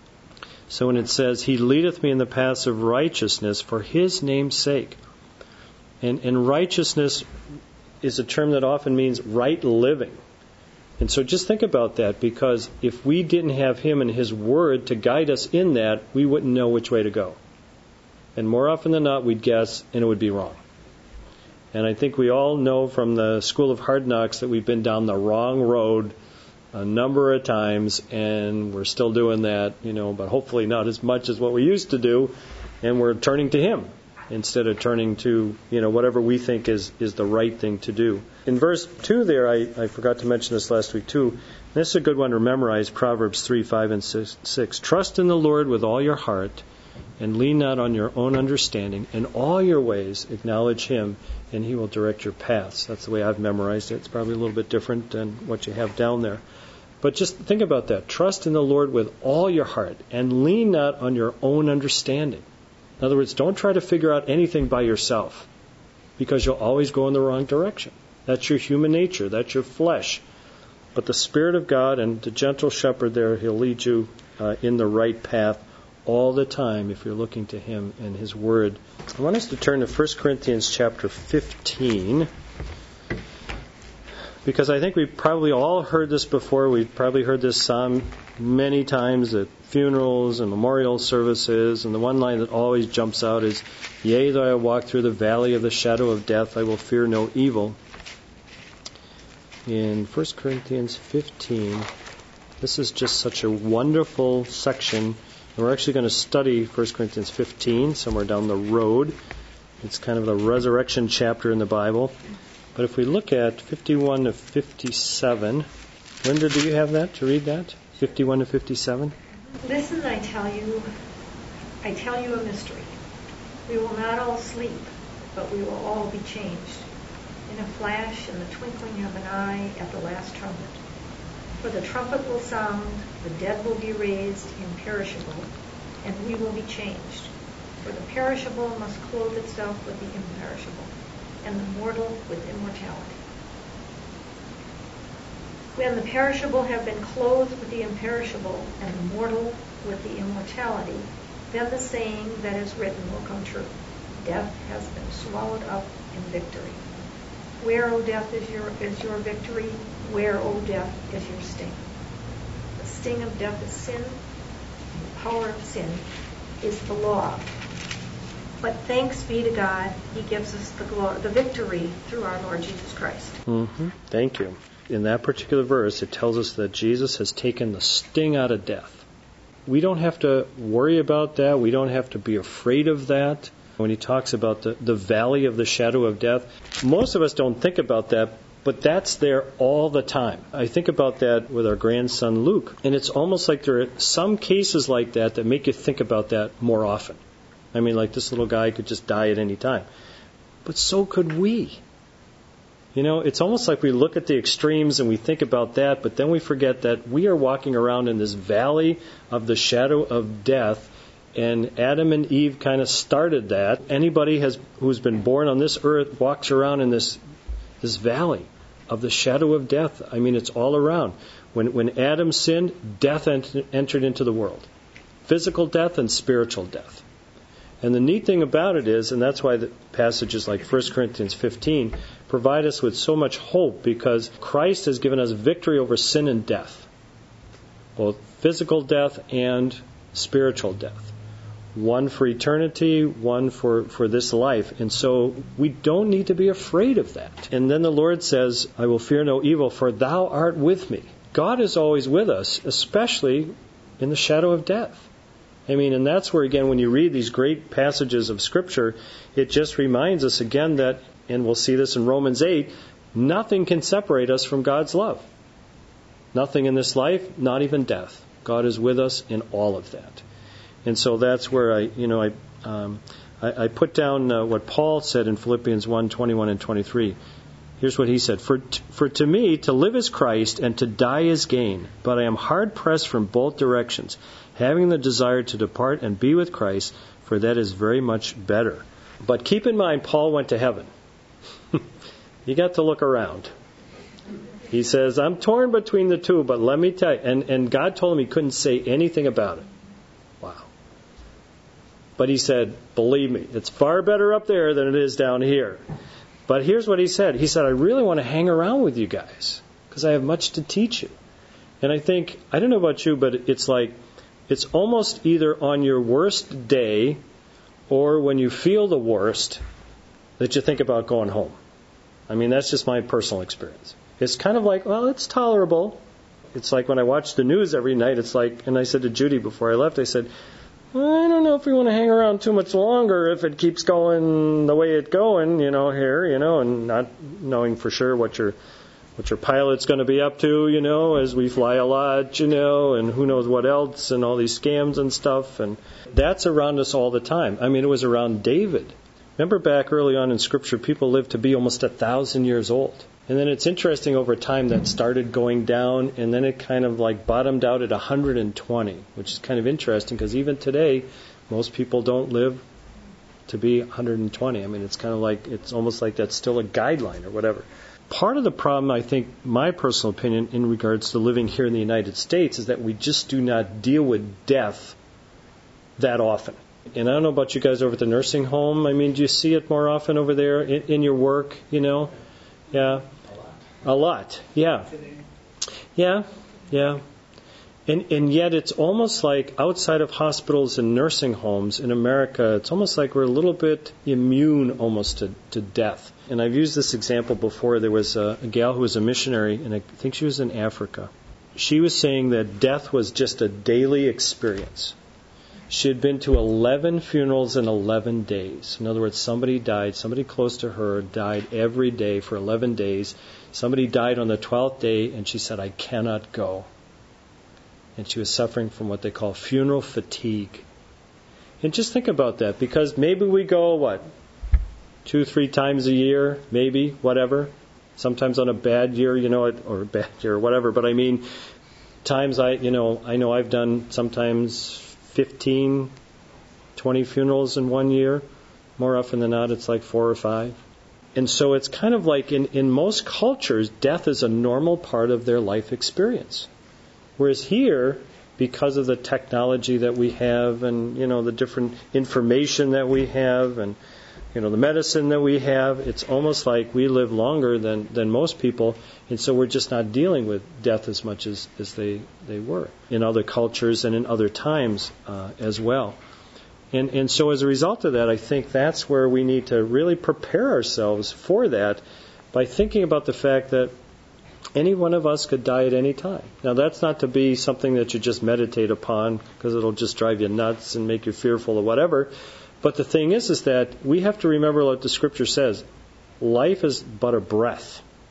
So when it says, He leadeth me in the paths of righteousness for His name's sake. And, and righteousness is a term that often means right living. And so just think about that, because if we didn't have Him and His Word to guide us in that, we wouldn't know which way to go. And more often than not, we'd guess, and it would be wrong. And I think we all know from the School of Hard Knocks that we've been down the wrong road a number of times, and we're still doing that, you know, but hopefully not as much as what we used to do, and we're turning to Him instead of turning to, you know, whatever we think is, is the right thing to do. In verse two there, I, I forgot to mention this last week too, this is a good one to memorize, Proverbs three, five, and six. Trust in the Lord with all your heart, and lean not on your own understanding. In all your ways acknowledge Him, and He will direct your paths. That's the way I've memorized it. It's probably a little bit different than what you have down there. But just think about that. Trust in the Lord with all your heart, and lean not on your own understanding. In other words, don't try to figure out anything by yourself, because you'll always go in the wrong direction. That's your human nature. That's your flesh. But the Spirit of God and the gentle shepherd there, He'll lead you uh, in the right path all the time if you're looking to Him and His Word. I want us to turn to First Corinthians chapter fifteen, because I think we've probably all heard this before. We've probably heard this psalm many times at funerals and memorial services, and the one line that always jumps out is, Yea, though I walk through the valley of the shadow of death, I will fear no evil. In First Corinthians fifteen, this is just such a wonderful section. We're actually going to study First Corinthians fifteen somewhere down the road. It's kind of the resurrection chapter in the Bible. But if we look at fifty-one to fifty-seven, Linda, do you have that to read that? fifty-one to fifty-seven? Listen, I tell you, I tell you a mystery. We will not all sleep, but we will all be changed. In a flash, in the twinkling of an eye, at the last trumpet. For the trumpet will sound, the dead will be raised imperishable, and we will be changed. For the perishable must clothe itself with the imperishable, and the mortal with immortality. When the perishable have been clothed with the imperishable, and the mortal with the immortality, then the saying that is written will come true. Death has been swallowed up in victory. Where, O death, is your is your victory? Where, O death, is your sting? The sting of death is sin. The power of sin is the law. But thanks be to God, He gives us the glory, the victory through our Lord Jesus Christ. Mm-hmm. Thank you. In that particular verse, it tells us that Jesus has taken the sting out of death. We don't have to worry about that. We don't have to be afraid of that. When He talks about the, the valley of the shadow of death, most of us don't think about that But that's there all the time. I think about that with our grandson Luke, and it's almost like there are some cases like that that make you think about that more often. I mean, like this little guy could just die at any time. But so could we. You know, it's almost like we look at the extremes and we think about that, but then we forget that we are walking around in this valley of the shadow of death, and Adam and Eve kind of started that. Anybody has who's been born on this earth walks around in this this valley of the shadow of death. I mean, it's all around. When when Adam sinned, death ent- entered into the world. Physical death and spiritual death. And the neat thing about it is, and that's why the passages like First Corinthians fifteen provide us with so much hope, because Christ has given us victory over sin and death. Both physical death and spiritual death. One for eternity, one for, for this life. And so we don't need to be afraid of that. And then the Lord says, I will fear no evil, for thou art with me. God is always with us, especially in the shadow of death. I mean, and that's where, again, when you read these great passages of Scripture, it just reminds us again that, and we'll see this in Romans eight, nothing can separate us from God's love. Nothing in this life, not even death. God is with us in all of that. And so that's where I, you know, I um, I, I put down uh, what Paul said in Philippians one, twenty-one and twenty-three. Here's what he said. For, t- for to me, to live is Christ, and to die is gain. But I am hard-pressed from both directions, having the desire to depart and be with Christ, for that is very much better. But keep in mind, Paul went to heaven. You got to look around. He says, I'm torn between the two, but let me tell you. And, and God told him he couldn't say anything about it. Wow. But he said, believe me, it's far better up there than it is down here. But here's what he said. He said, I really want to hang around with you guys because I have much to teach you. And I think, I don't know about you, but it's like, it's almost either on your worst day or when you feel the worst that you think about going home. I mean, that's just my personal experience. It's kind of like, well, it's tolerable. It's like when I watch the news every night, it's like, and I said to Judy before I left, I said, well, I don't know if we want to hang around too much longer if it keeps going the way it's going, you know, here, you know, and not knowing for sure what your what your pilot's going to be up to, you know, as we fly a lot, you know, and who knows what else, and all these scams and stuff. And that's around us all the time. I mean, it was around David. Remember back early on in Scripture, people lived to be almost a thousand years old. And then it's interesting over time that started going down, and then it kind of like bottomed out at one hundred twenty, which is kind of interesting because even today, most people don't live to be one hundred twenty. I mean, it's kind of like, it's almost like that's still a guideline or whatever. Part of the problem, I think, my personal opinion in regards to living here in the United States is that we just do not deal with death that often. And I don't know about you guys over at the nursing home. I mean, do you see it more often over there in, in your work, you know? Yeah. A lot. Yeah. Yeah. Yeah. And and yet it's almost like outside of hospitals and nursing homes in America, it's almost like we're a little bit immune almost to, to death. And I've used this example before. There was a, a gal who was a missionary, and I think she was in Africa. She was saying that death was just a daily experience. She had been to eleven funerals in eleven days. In other words, somebody died, somebody close to her died every day for eleven days. Somebody died on the twelfth day, and she said, I cannot go. And she was suffering from what they call funeral fatigue. And just think about that, because maybe we go, what, two, three times a year, maybe, whatever. Sometimes on a bad year, you know, or a bad year or whatever. But I mean, times I, you know, I know I've done sometimes fifteen, twenty funerals in one year. More often than not, it's like four or five. And so it's kind of like in, in most cultures, death is a normal part of their life experience. Whereas here, because of the technology that we have and, you know, the different information that we have and, you know, the medicine that we have, it's almost like we live longer than, than most people. And so we're just not dealing with death as much as, as they, they were in other cultures and in other times uh, as well. And, and so as a result of that, I think that's where we need to really prepare ourselves for that by thinking about the fact that any one of us could die at any time. Now, that's not to be something that you just meditate upon because it'll just drive you nuts and make you fearful or whatever. But the thing is, is that we have to remember what the Scripture says. Life is but a breath.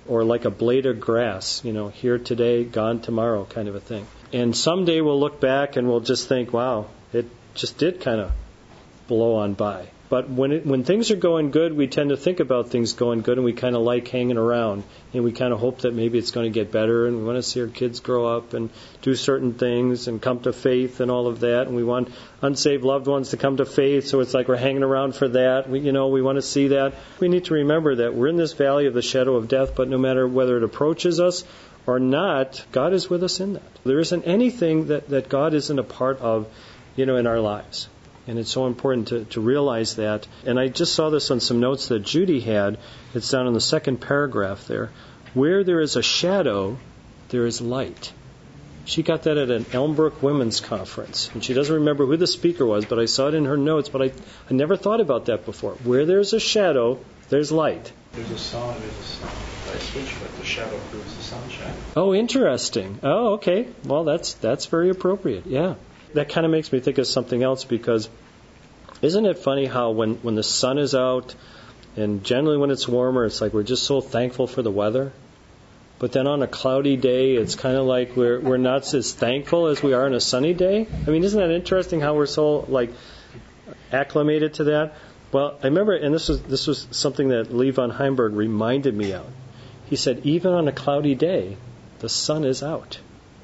or like a blade of grass, you know, here today, gone tomorrow kind of a thing. And someday we'll look back and we'll just think, wow, it just did kind of blow on by. But when it, when things are going good, we tend to think about things going good, and we kind of like hanging around, and we kind of hope that maybe it's going to get better, and we want to see our kids grow up and do certain things and come to faith and all of that, and we want unsaved loved ones to come to faith, so it's like we're hanging around for that. We, you know, we want to see that. We need to remember that we're in this valley of the shadow of death, but no matter whether it approaches us or not, God is with us in that. There isn't anything that, that God isn't a part of, you know, in our lives. And it's so important to, to realize that. And I just saw this on some notes that Judy had. It's down in the second paragraph there. Where there is a shadow, there is light. She got that at an Elmbrook Women's Conference. And she doesn't remember who the speaker was, but I saw it in her notes. But I, I never thought about that before. Where there's a shadow, there's light. There's a song, there's a song by Switchfoot, the shadow proves the sunshine. Oh, interesting. Oh, okay. Well, that's that's very appropriate. Yeah. That kind of makes me think of something else, because isn't it funny how when, when the sun is out, and generally when it's warmer, it's like we're just so thankful for the weather. But then on a cloudy day, it's kind of like we're we're not as thankful as we are on a sunny day. I mean, isn't that interesting how we're so like acclimated to that? Well, I remember, and this was this was something that Lee von Heimberg reminded me of. He said, even on a cloudy day, the sun is out.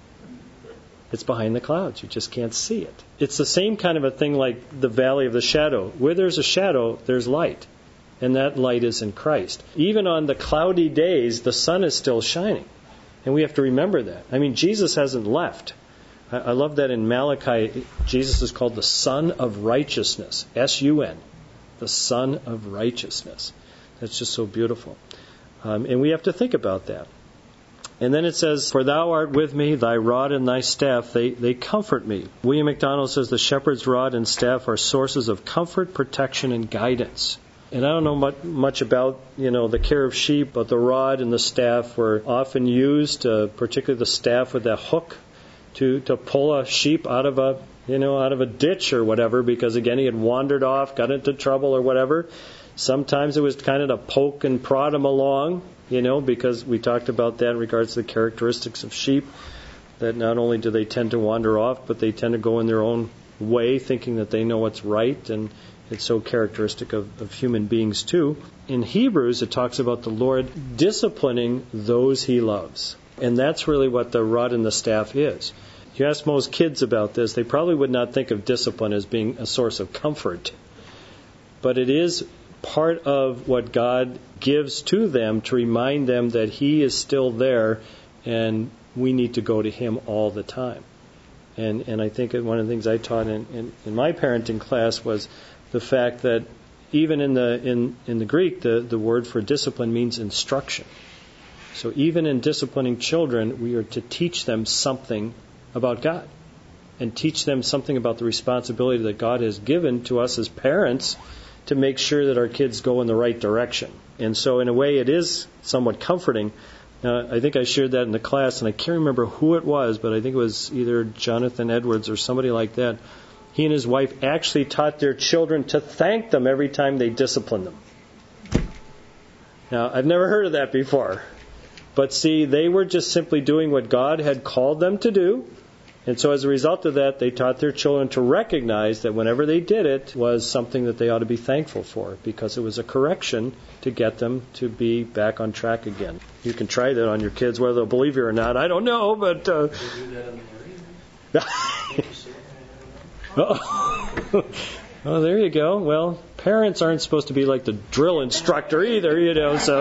It's behind the clouds. You just can't see it. It's the same kind of a thing like the valley of the shadow. Where there's a shadow, there's light. And that light is in Christ. Even on the cloudy days, the sun is still shining. And we have to remember that. I mean, Jesus hasn't left. I, I love that in Malachi, Jesus is called the Son of Righteousness. S U N. The Son of Righteousness. That's just so beautiful. Um, and we have to think about that. And then it says, for thou art with me, thy rod and thy staff, they, they comfort me. William MacDonald says the shepherd's rod and staff are sources of comfort, protection, and guidance. And I don't know much, much about, you know, the care of sheep, but the rod and the staff were often used, uh, particularly the staff with that hook, to, to pull a sheep out of a, you know, out of a ditch or whatever, because again, he had wandered off, got into trouble or whatever. Sometimes it was kind of to poke and prod him along, you know, because we talked about that in regards to the characteristics of sheep, that not only do they tend to wander off, but they tend to go in their own way, thinking that they know what's right, and it's so characteristic of, of human beings too. In Hebrews, it talks about the Lord disciplining those he loves. And that's really what the rod and the staff is. If you ask most kids about this, they probably would not think of discipline as being a source of comfort. But it is part of what God gives to them to remind them that he is still there and we need to go to him all the time. And and I think one of the things I taught in, in, in my parenting class was the fact that even in the in, in the Greek, the, the word for discipline means instruction. So even in disciplining children, we are to teach them something about God and teach them something about the responsibility that God has given to us as parents to make sure that our kids go in the right direction. And so in a way it is somewhat comforting. Uh, I think I shared that in the class, and I can't remember who it was, but I think it was either Jonathan Edwards or somebody like that. He and his wife actually taught their children to thank them every time they disciplined them. Now, I've never heard of that before. But see, they were just simply doing what God had called them to do. And so as a result of that, they taught their children to recognize that whenever they did it was something that they ought to be thankful for, because it was a correction to get them to be back on track again. You can try that on your kids, whether they'll believe you or not. I don't know, but... Uh... Do that in the oh. Oh, there you go. Well, parents aren't supposed to be like the drill instructor either, you know, so...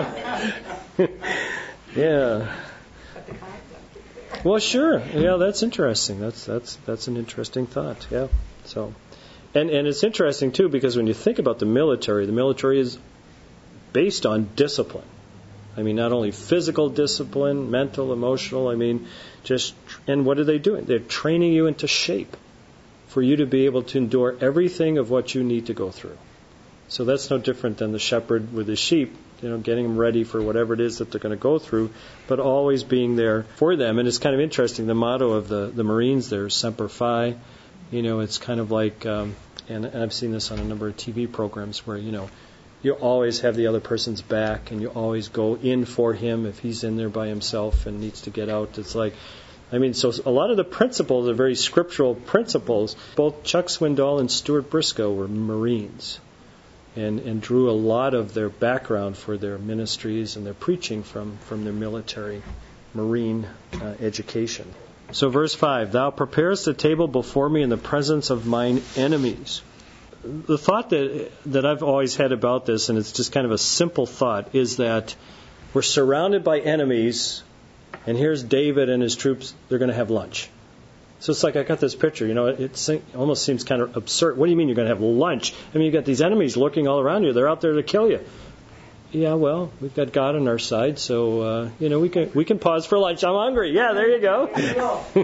yeah. Well, sure. Yeah, that's interesting. That's that's that's an interesting thought. Yeah. So, and and it's interesting too, because when you think about the military, the military is based on discipline. I mean, not only physical discipline, mental, emotional. I mean, just and what are they doing? They're training you into shape for you to be able to endure everything of what you need to go through. So that's no different than the shepherd with his sheep. You know, getting them ready for whatever it is that they're going to go through, but always being there for them. And it's kind of interesting, the motto of the, the Marines there is Semper Fi. You know, it's kind of like, um, and, and I've seen this on a number of T V programs where, you know, You always have the other person's back, and you always go in for him if he's in there by himself and needs to get out. It's like, I mean, so a lot of the principles are very scriptural principles. Both Chuck Swindoll and Stuart Briscoe were Marines and, and drew a lot of their background for their ministries and their preaching from, from their military Marine uh, education. So verse five, thou preparest a table before me in the presence of mine enemies. The thought that that I've always had about this, and it's just kind of a simple thought, is that we're surrounded by enemies, and here's David and his troops, they're going to have lunch. So it's like I got this picture, you know, it, it almost seems kind of absurd. What do you mean you're going to have lunch? I mean, you've got these enemies lurking all around you. They're out there to kill you. Yeah, well, we've got God on our side, so, uh, you know, we can we can pause for lunch. I'm hungry. Yeah, there you go. There you go.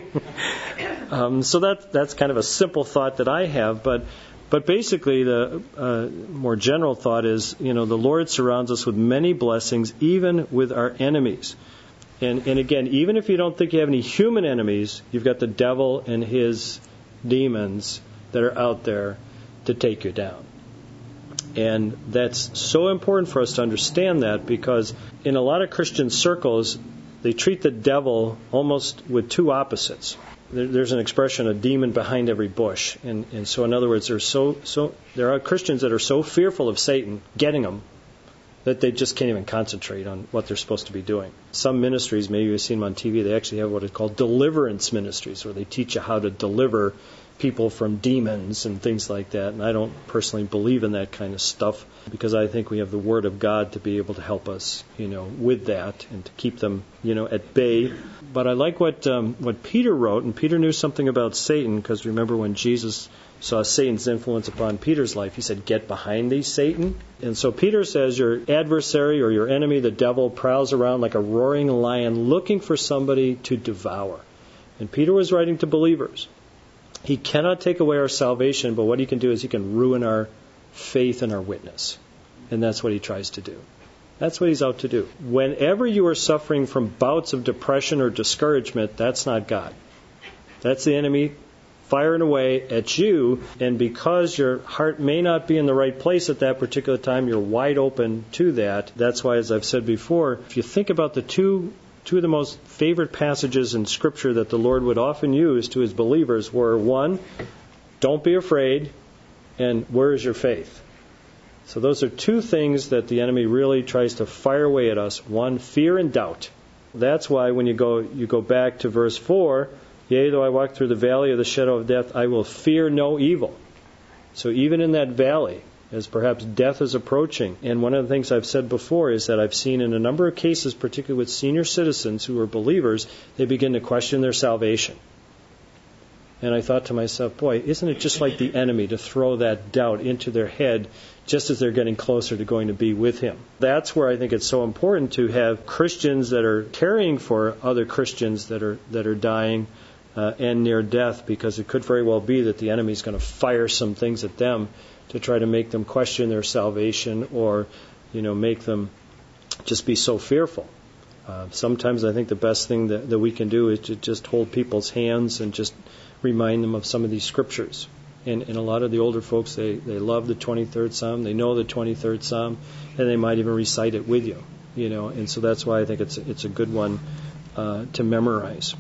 um, so that, that's kind of a simple thought that I have, but But basically, the uh, more general thought is, you know, the Lord surrounds us with many blessings, even with our enemies. And, and again, even if you don't think you have any human enemies, you've got the devil and his demons that are out there to take you down. And that's so important for us to understand that, because in a lot of Christian circles, they treat the devil almost with two opposites. There's an expression, a demon behind every bush. And, and so, in other words, there's so, so there are Christians that are so fearful of Satan getting them that they just can't even concentrate on what they're supposed to be doing. Some ministries, maybe you've seen them on T V, they actually have what is called deliverance ministries, where they teach you how to deliver people from demons and things like that. And I don't personally believe in that kind of stuff, because I think we have the Word of God to be able to help us, you know, with that and to keep them, you know, at bay. But I like what um, what Peter wrote, and Peter knew something about Satan, because remember when Jesus saw Satan's influence upon Peter's life, he said, "Get behind thee, Satan." And so Peter says your adversary or your enemy, the devil, prowls around like a roaring lion looking for somebody to devour. And Peter was writing to believers. He cannot take away our salvation, but what he can do is he can ruin our faith and our witness. And that's what he tries to do. That's what he's out to do. Whenever you are suffering from bouts of depression or discouragement, that's not God. That's the enemy firing away at you, and because your heart may not be in the right place at that particular time, you're wide open to that. That's why, as I've said before, if you think about the two Two of the most favorite passages in Scripture that the Lord would often use to His believers were, one, don't be afraid, and where is your faith? So those are two things that the enemy really tries to fire away at us. One, fear and doubt. That's why when you go you go back to verse four, yea, though I walk through the valley of the shadow of death, I will fear no evil. So even in that valley, as perhaps death is approaching. And one of the things I've said before is that I've seen in a number of cases, particularly with senior citizens who are believers, they begin to question their salvation. And I thought to myself, boy, isn't it just like the enemy to throw that doubt into their head just as they're getting closer to going to be with Him? That's where I think it's so important to have Christians that are caring for other Christians that are that are dying uh, and near death, because it could very well be that the enemy is going to fire some things at them to try to make them question their salvation, or, you know, make them just be so fearful. Uh, sometimes I think the best thing that, that we can do is to just hold people's hands and just remind them of some of these scriptures. And, and a lot of the older folks, they, they love the twenty-third Psalm, they know the twenty-third Psalm, and they might even recite it with you. You know, and so that's why I think it's it's a good one uh, to memorize.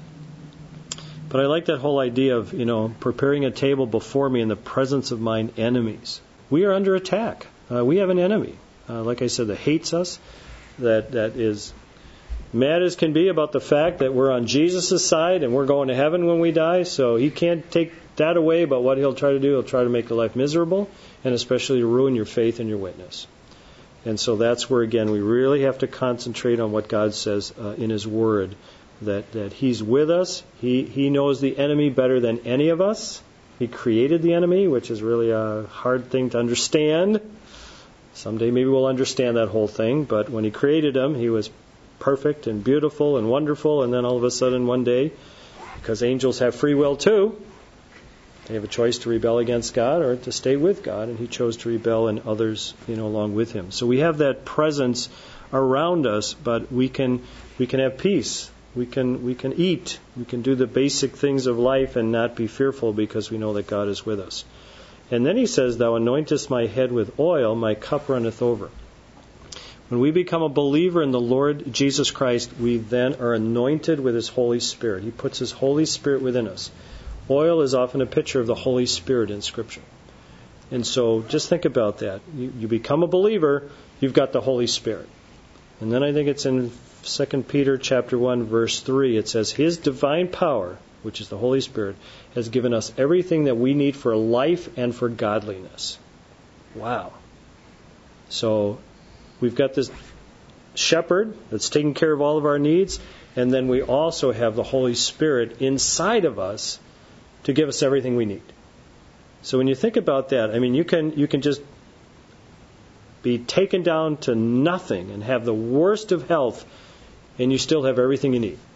But I like that whole idea of, you know, preparing a table before me in the presence of mine enemies. We are under attack. Uh, we have an enemy, uh, like I said, that hates us, that that is mad as can be about the fact that we're on Jesus' side and we're going to heaven when we die. So he can't take that away, but what he'll try to do, he'll try to make your life miserable, and especially to ruin your faith and your witness. And so that's where, again, we really have to concentrate on what God says uh, in His Word, that, that He's with us. He, he knows the enemy better than any of us. He created the enemy, which is really a hard thing to understand. Someday maybe we'll understand that whole thing, but when He created him, he was perfect and beautiful and wonderful, and then all of a sudden one day, because angels have free will too, they have a choice to rebel against God or to stay with God, and He chose to rebel, and others, you know, along with Him. So we have that presence around us, but we can we can have peace. We can we can eat. We can do the basic things of life and not be fearful, because we know that God is with us. And then he says, thou anointest my head with oil, my cup runneth over. When we become a believer in the Lord Jesus Christ, we then are anointed with His Holy Spirit. He puts His Holy Spirit within us. Oil is often a picture of the Holy Spirit in Scripture. And so just think about that. You, you become a believer, you've got the Holy Spirit. And then I think it's in Second Peter chapter one, verse three. It says, His divine power, which is the Holy Spirit, has given us everything that we need for life and for godliness. Wow. So we've got this shepherd that's taking care of all of our needs, and then we also have the Holy Spirit inside of us to give us everything we need. So when you think about that, I mean, you can you can just be taken down to nothing and have the worst of health, and you still have everything you need.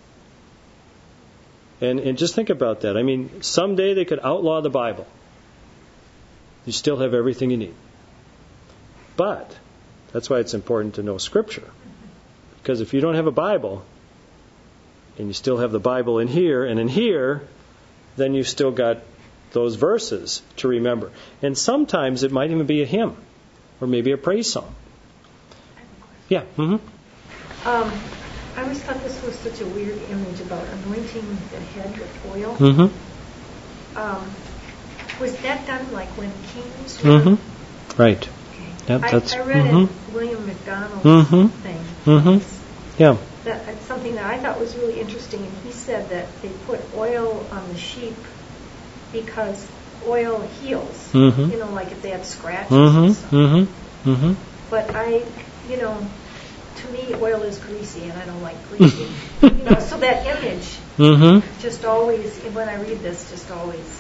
And, and just think about that. I mean, someday they could outlaw the Bible. You still have everything you need. But that's why it's important to know Scripture. Because if you don't have a Bible, and you still have the Bible in here and in here, then you've still got those verses to remember. And sometimes it might even be a hymn, or maybe a praise song. Yeah. Mm-hmm. Um, I always thought this was such a weird image about anointing the head with oil. Mm-hmm. Um, was that done like when kings were? Mm-hmm. Right. Okay. Yep, I, that's, I read mm-hmm. in William MacDonald's mm-hmm. thing. Mm-hmm. Yeah. That, that's something that I thought was really interesting. And he said that they put oil on the sheep because oil heals. Mm-hmm. You know, like if they have scratches mm-hmm. and stuff. Mm-hmm. Mm-hmm. But I, you know, to me, oil is greasy, and I don't like greasy. you know, so that image mm-hmm. just always, when I read this, just always.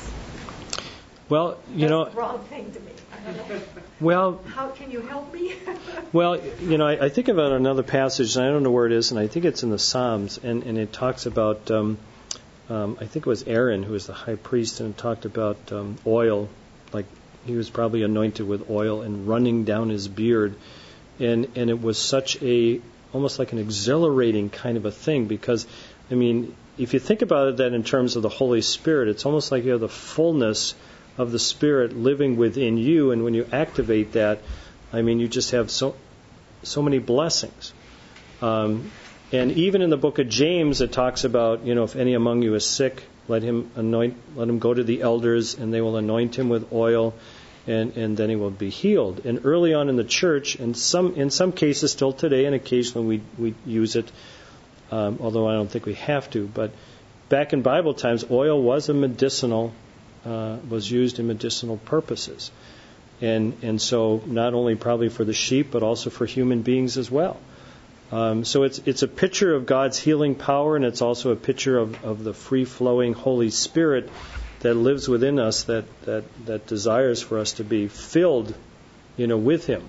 Well, you that's know, the wrong thing to me. I don't know. Well, how can you help me? Well, you know, I, I think about another passage, and I don't know where it is, and I think it's in the Psalms, and, and it talks about, um, um, I think it was Aaron who was the high priest, and it talked about um, oil, like he was probably anointed with oil and running down his beard, and and it was such a, almost like an exhilarating kind of a thing, because, I mean, if you think about it that in terms of the Holy Spirit, it's almost like you have the fullness of the Spirit living within you, and when you activate that, I mean, you just have so so many blessings. Um, and even in the book of James, it talks about, you know, if any among you is sick, let him anoint, let him go to the elders, and they will anoint him with oil, and, and then he will be healed. And early on in the church, and some in some cases still today, and occasionally we we use it, um, although I don't think we have to. But back in Bible times, oil was a medicinal, uh, was used in medicinal purposes. And and so not only probably for the sheep, but also for human beings as well. Um, so it's it's a picture of God's healing power, and it's also a picture of, of the free-flowing Holy Spirit that lives within us, that, that, that desires for us to be filled, you know, with Him.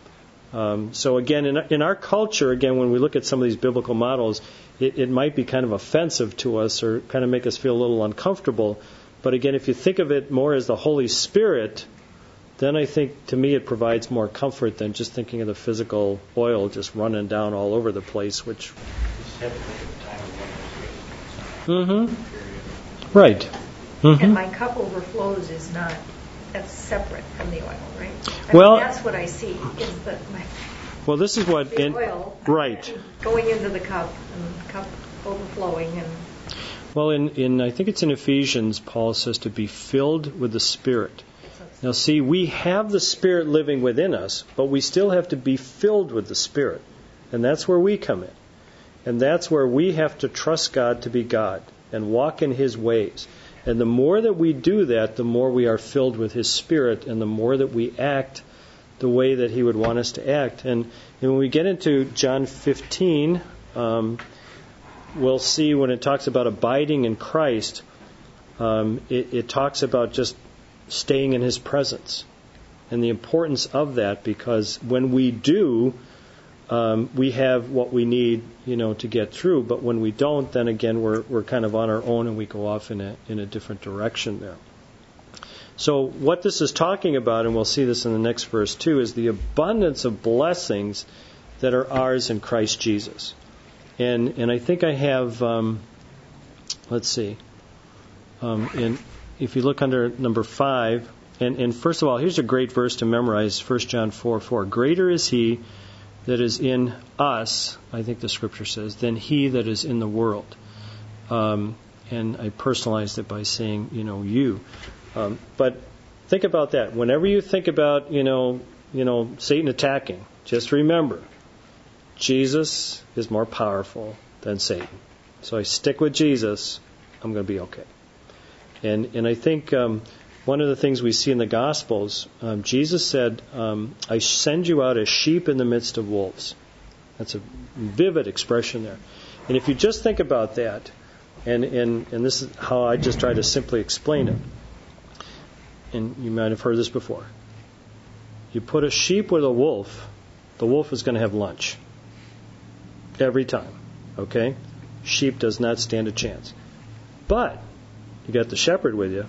Um, so again, in in our culture, again, when we look at some of these biblical models, it, it might be kind of offensive to us or kind of make us feel a little uncomfortable. But again, if you think of it more as the Holy Spirit, then I think, to me, it provides more comfort than just thinking of the physical oil just running down all over the place, which... Just have to think of the time of when it was Mm-hmm. Right. Mm-hmm. And my cup overflows is not, that's separate from the oil, right? I well, mean, that's what I see, is that my well, this is what... the in, oil right. going into the cup, and the cup overflowing. and. Well, in, in I think it's in Ephesians, Paul says to be filled with the Spirit. Now, see, we have the Spirit living within us, but we still have to be filled with the Spirit. And that's where we come in. And that's where we have to trust God to be God and walk in His ways. And the more that we do that, the more we are filled with His Spirit, and the more that we act the way that He would want us to act. And, and when we get into John fifteen, um, we'll see when it talks about abiding in Christ, um, it, it talks about just staying in His presence and the importance of that, because when we do, um, we have what we need, you know, to get through. But when we don't, then again we're we're kind of on our own, and we go off in a in a different direction there. So what this is talking about, and we'll see this in the next verse too, is the abundance of blessings that are ours in Christ Jesus. And and I think I have, um, let's see, um, in if you look under number five, And, and first of all, here's a great verse to memorize, First John four four. Greater is he that is in us, I think the scripture says, than he that is in the world. Um, and I personalized it by saying, you know, you. Um, but think about that. Whenever you think about, you know, you know, Satan attacking, just remember, Jesus is more powerful than Satan. So I stick with Jesus, I'm going to be okay. And and I think um, one of the things we see in the Gospels, um, Jesus said, um, I send you out as sheep in the midst of wolves. That's a vivid expression there. And if you just think about that, and, and, and this is how I just try to simply explain it, and you might have heard this before. You put a sheep with a wolf, the wolf is going to have lunch. Every time. Okay? Sheep does not stand a chance. But you got the shepherd with you,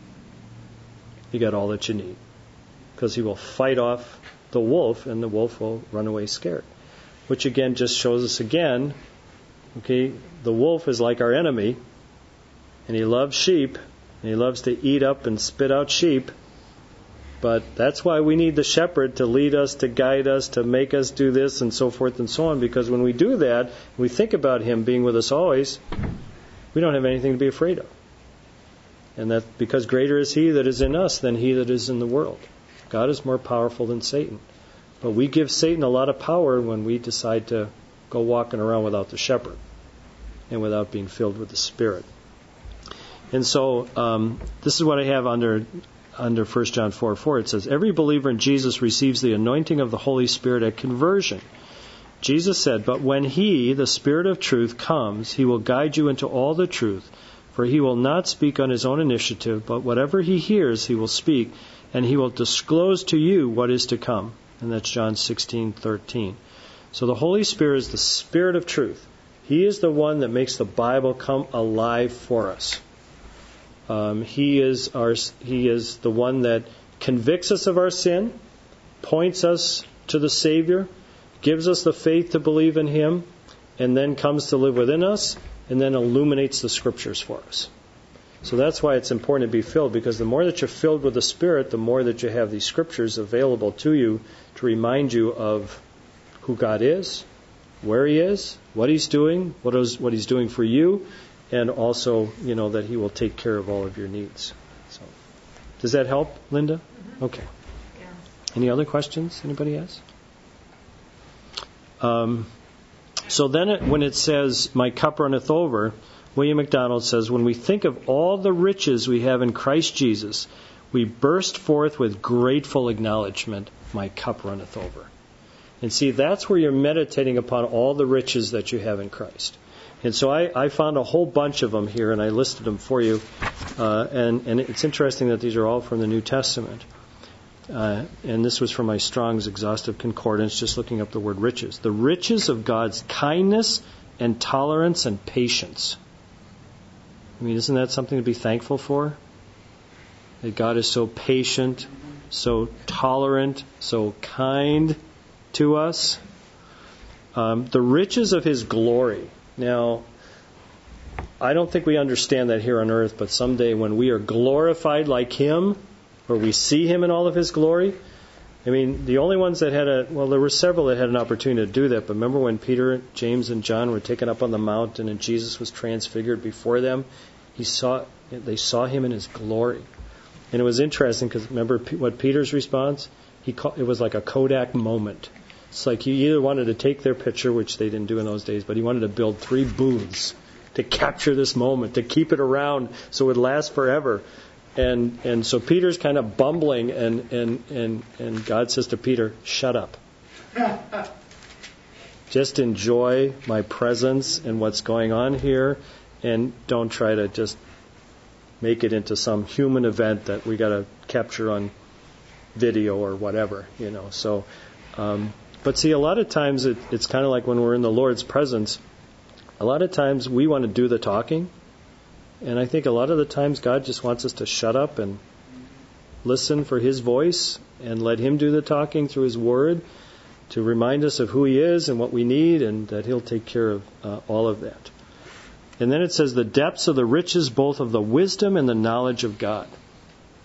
you got all that you need. Because he will fight off the wolf, and the wolf will run away scared. Which again just shows us again, okay, the wolf is like our enemy, and he loves sheep, and he loves to eat up and spit out sheep. But that's why we need the shepherd to lead us, to guide us, to make us do this, and so forth and so on. Because when we do that, we think about him being with us always, we don't have anything to be afraid of. And that because greater is he that is in us than he that is in the world. God is more powerful than Satan. But we give Satan a lot of power when we decide to go walking around without the shepherd and without being filled with the Spirit. And so um, this is what I have under under First John four four. It says, every believer in Jesus receives the anointing of the Holy Spirit at conversion. Jesus said, but when he, the Spirit of truth, comes, he will guide you into all the truth. For he will not speak on his own initiative, but whatever he hears he will speak, and he will disclose to you what is to come. And that's John sixteen thirteen. So the Holy Spirit is the Spirit of truth. He is the one that makes the Bible come alive for us. Um, he is our. He is the one that convicts us of our sin, points us to the Savior, gives us the faith to believe in Him, and then comes to live within us, and then illuminates the Scriptures for us. So that's why it's important to be filled, because the more that you're filled with the Spirit, the more that you have these Scriptures available to you to remind you of who God is, where He is, what He's doing, what is what He's doing for you, and also, you know, that He will take care of all of your needs. So, does that help, Linda? Mm-hmm. Okay. Yeah. Any other questions? Anybody else? Um, so then it, when it says, my cup runneth over, William MacDonald says, when we think of all the riches we have in Christ Jesus, we burst forth with grateful acknowledgement, my cup runneth over. And see, that's where you're meditating upon all the riches that you have in Christ. And so I, I found a whole bunch of them here, and I listed them for you. Uh, and, and it's interesting that these are all from the New Testament. Uh, and this was from my Strong's Exhaustive Concordance, just looking up the word riches. The riches of God's kindness and tolerance and patience. I mean, isn't that something to be thankful for? That God is so patient, so tolerant, so kind to us. Um, the riches of His glory. Now, I don't think we understand that here on earth, but someday when we are glorified like Him, where we see Him in all of His glory, I mean, the only ones that had a, well, there were several that had an opportunity to do that, but remember when Peter, James, and John were taken up on the mountain and Jesus was transfigured before them? He saw, they saw Him in His glory. And it was interesting because remember what Peter's response? He called, it was like a Kodak moment. It's like he either wanted to take their picture, which they didn't do in those days, but he wanted to build three booths to capture this moment, to keep it around so it would last forever. And and so Peter's kind of bumbling, and, and, and, and God says to Peter, shut up. Just enjoy my presence and what's going on here, and don't try to just make it into some human event that we got to capture on video or whatever, you know. So, um, but see, a lot of times it, it's kind of like when we're in the Lord's presence. A lot of times we want to do the talking, and I think a lot of the times God just wants us to shut up and listen for His voice and let Him do the talking through His Word to remind us of who He is and what we need, and that He'll take care of uh, all of that. And then it says the depths of the riches both of the wisdom and the knowledge of God.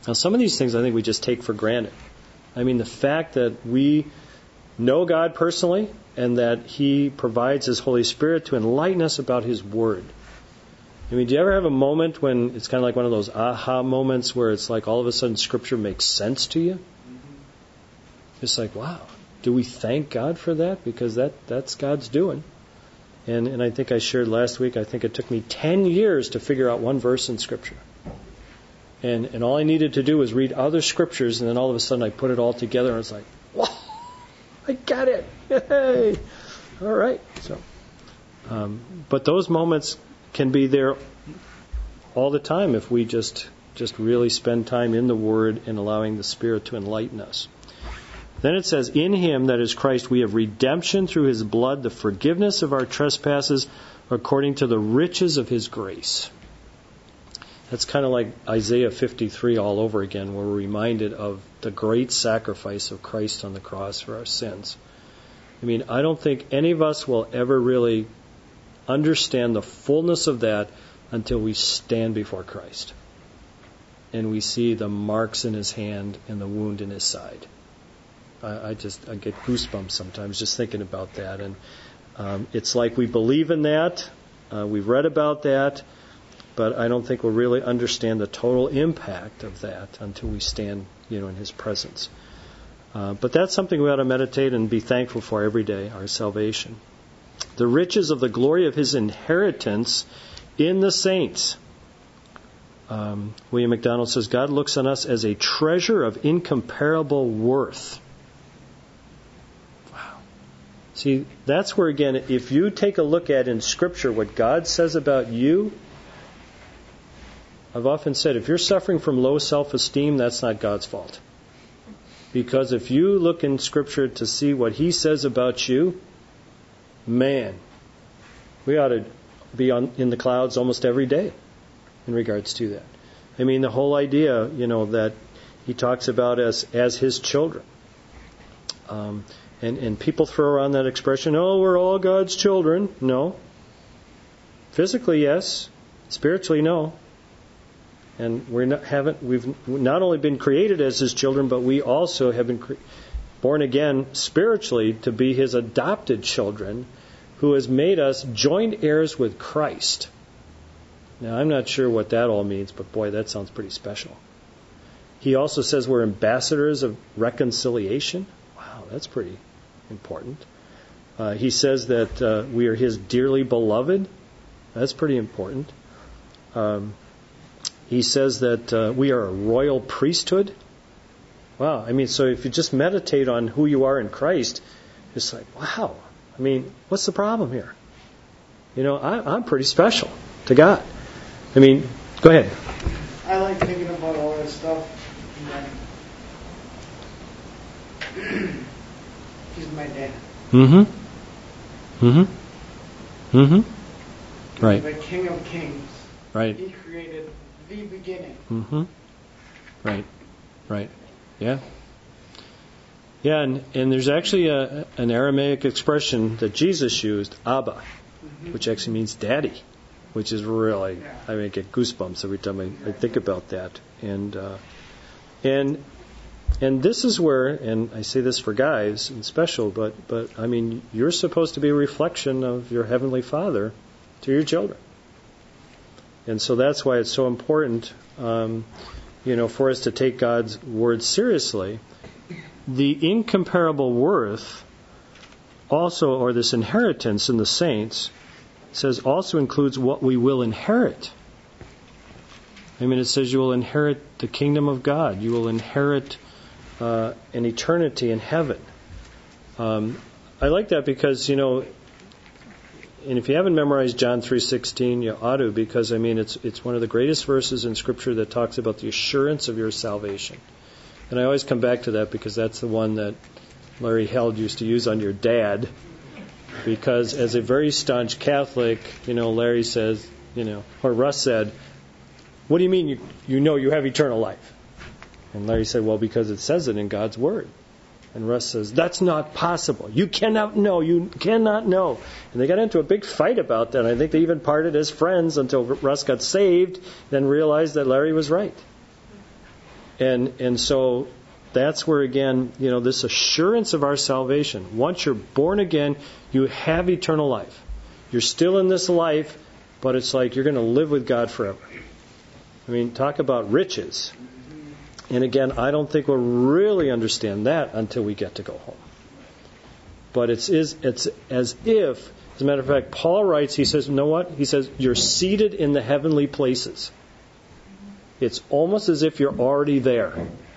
Now, some of these things I think we just take for granted. I mean, the fact that we know God personally and that He provides His Holy Spirit to enlighten us about His Word. I mean, do you ever have a moment when it's kind of like one of those aha moments where it's like all of a sudden Scripture makes sense to you? Mm-hmm. It's like, wow, do we thank God for that? Because that, that's God's doing. And, and I think I shared last week, I think it took me ten years to figure out one verse in Scripture. And and all I needed to do was read other Scriptures, and then all of a sudden I put it all together, and I was like, whoa, I got it. Yay. All right. So, um, but those moments can be there all the time if we just just really spend time in the Word and allowing the Spirit to enlighten us. Then it says, in Him, that is Christ, we have redemption through His blood, the forgiveness of our trespasses, according to the riches of His grace. That's kind of like Isaiah fifty-three all over again, where we're reminded of the great sacrifice of Christ on the cross for our sins. I mean, I don't think any of us will ever really understand the fullness of that until we stand before Christ and we see the marks in His hand and the wound in His side. I, I just I get goosebumps sometimes just thinking about that. And um, it's like we believe in that, uh, we've read about that, but I don't think we'll really understand the total impact of that until we stand, you know, in His presence. Uh, but that's something we ought to meditate and be thankful for every day, our salvation. The riches of the glory of His inheritance in the saints. Um, William MacDonald says, God looks on us as a treasure of incomparable worth. Wow. See, that's where, again, if you take a look at in Scripture what God says about you, I've often said, if you're suffering from low self-esteem, that's not God's fault. Because if you look in Scripture to see what He says about you, man, we ought to be on, in the clouds almost every day in regards to that. I mean, the whole idea, you know, that He talks about us as His children. Um, and, and people throw around that expression, oh, we're all God's children. No. Physically, yes. Spiritually, no. And we haven't. We've not only been created as His children, but we also have been cre- born again spiritually to be His adopted children, who has made us joint heirs with Christ. Now, I'm not sure what that all means, but boy, that sounds pretty special. He also says we're ambassadors of reconciliation. Wow, that's pretty important. Uh, he says that uh, we are His dearly beloved. That's pretty important. Um, He says that uh, we are a royal priesthood. Wow. I mean, so if you just meditate on who you are in Christ, it's like, wow. I mean, what's the problem here? You know, I, I'm pretty special to God. I mean, go ahead. I like thinking about all that stuff. He's my dad. Mm-hmm. Mm-hmm. Mm-hmm. Right. He's the King of Kings. Right. He created the beginning. Mm-hmm. Right. Right. Yeah. Yeah, and, and there's actually a, an Aramaic expression that Jesus used, Abba, mm-hmm. which actually means daddy, which is really, yeah. I mean, I get goosebumps every time I, I think about that. And uh, and and this is where, and I say this for guys and special, but but I mean, you're supposed to be a reflection of your Heavenly Father to your children. And so that's why it's so important, um, you know, for us to take God's Word seriously. The incomparable worth also, or this inheritance in the saints, says also includes what we will inherit. I mean, it says you will inherit the kingdom of God. You will inherit uh, an eternity in heaven. Um, I like that because, you know, and if you haven't memorized John three sixteen, you ought to, because, I mean, it's it's one of the greatest verses in Scripture that talks about the assurance of your salvation. And I always come back to that because that's the one that Larry Held used to use on your dad, because as a very staunch Catholic, you know, Larry says, you know, or Russ said, what do you mean you, you know you have eternal life? And Larry said, well, because it says it in God's Word. And Russ says, that's not possible. You cannot know. You cannot know. And they got into a big fight about that. And I think they even parted as friends until Russ got saved, then realized that Larry was right. And and so that's where, again, you know, this assurance of our salvation. Once you're born again, you have eternal life. You're still in this life, but it's like you're going to live with God forever. I mean, talk about riches. And again, I don't think we'll really understand that until we get to go home. But it's, is, it's as if, as a matter of fact, Paul writes, he says, you know what? He says, you're seated in the heavenly places. It's almost as if you're already there.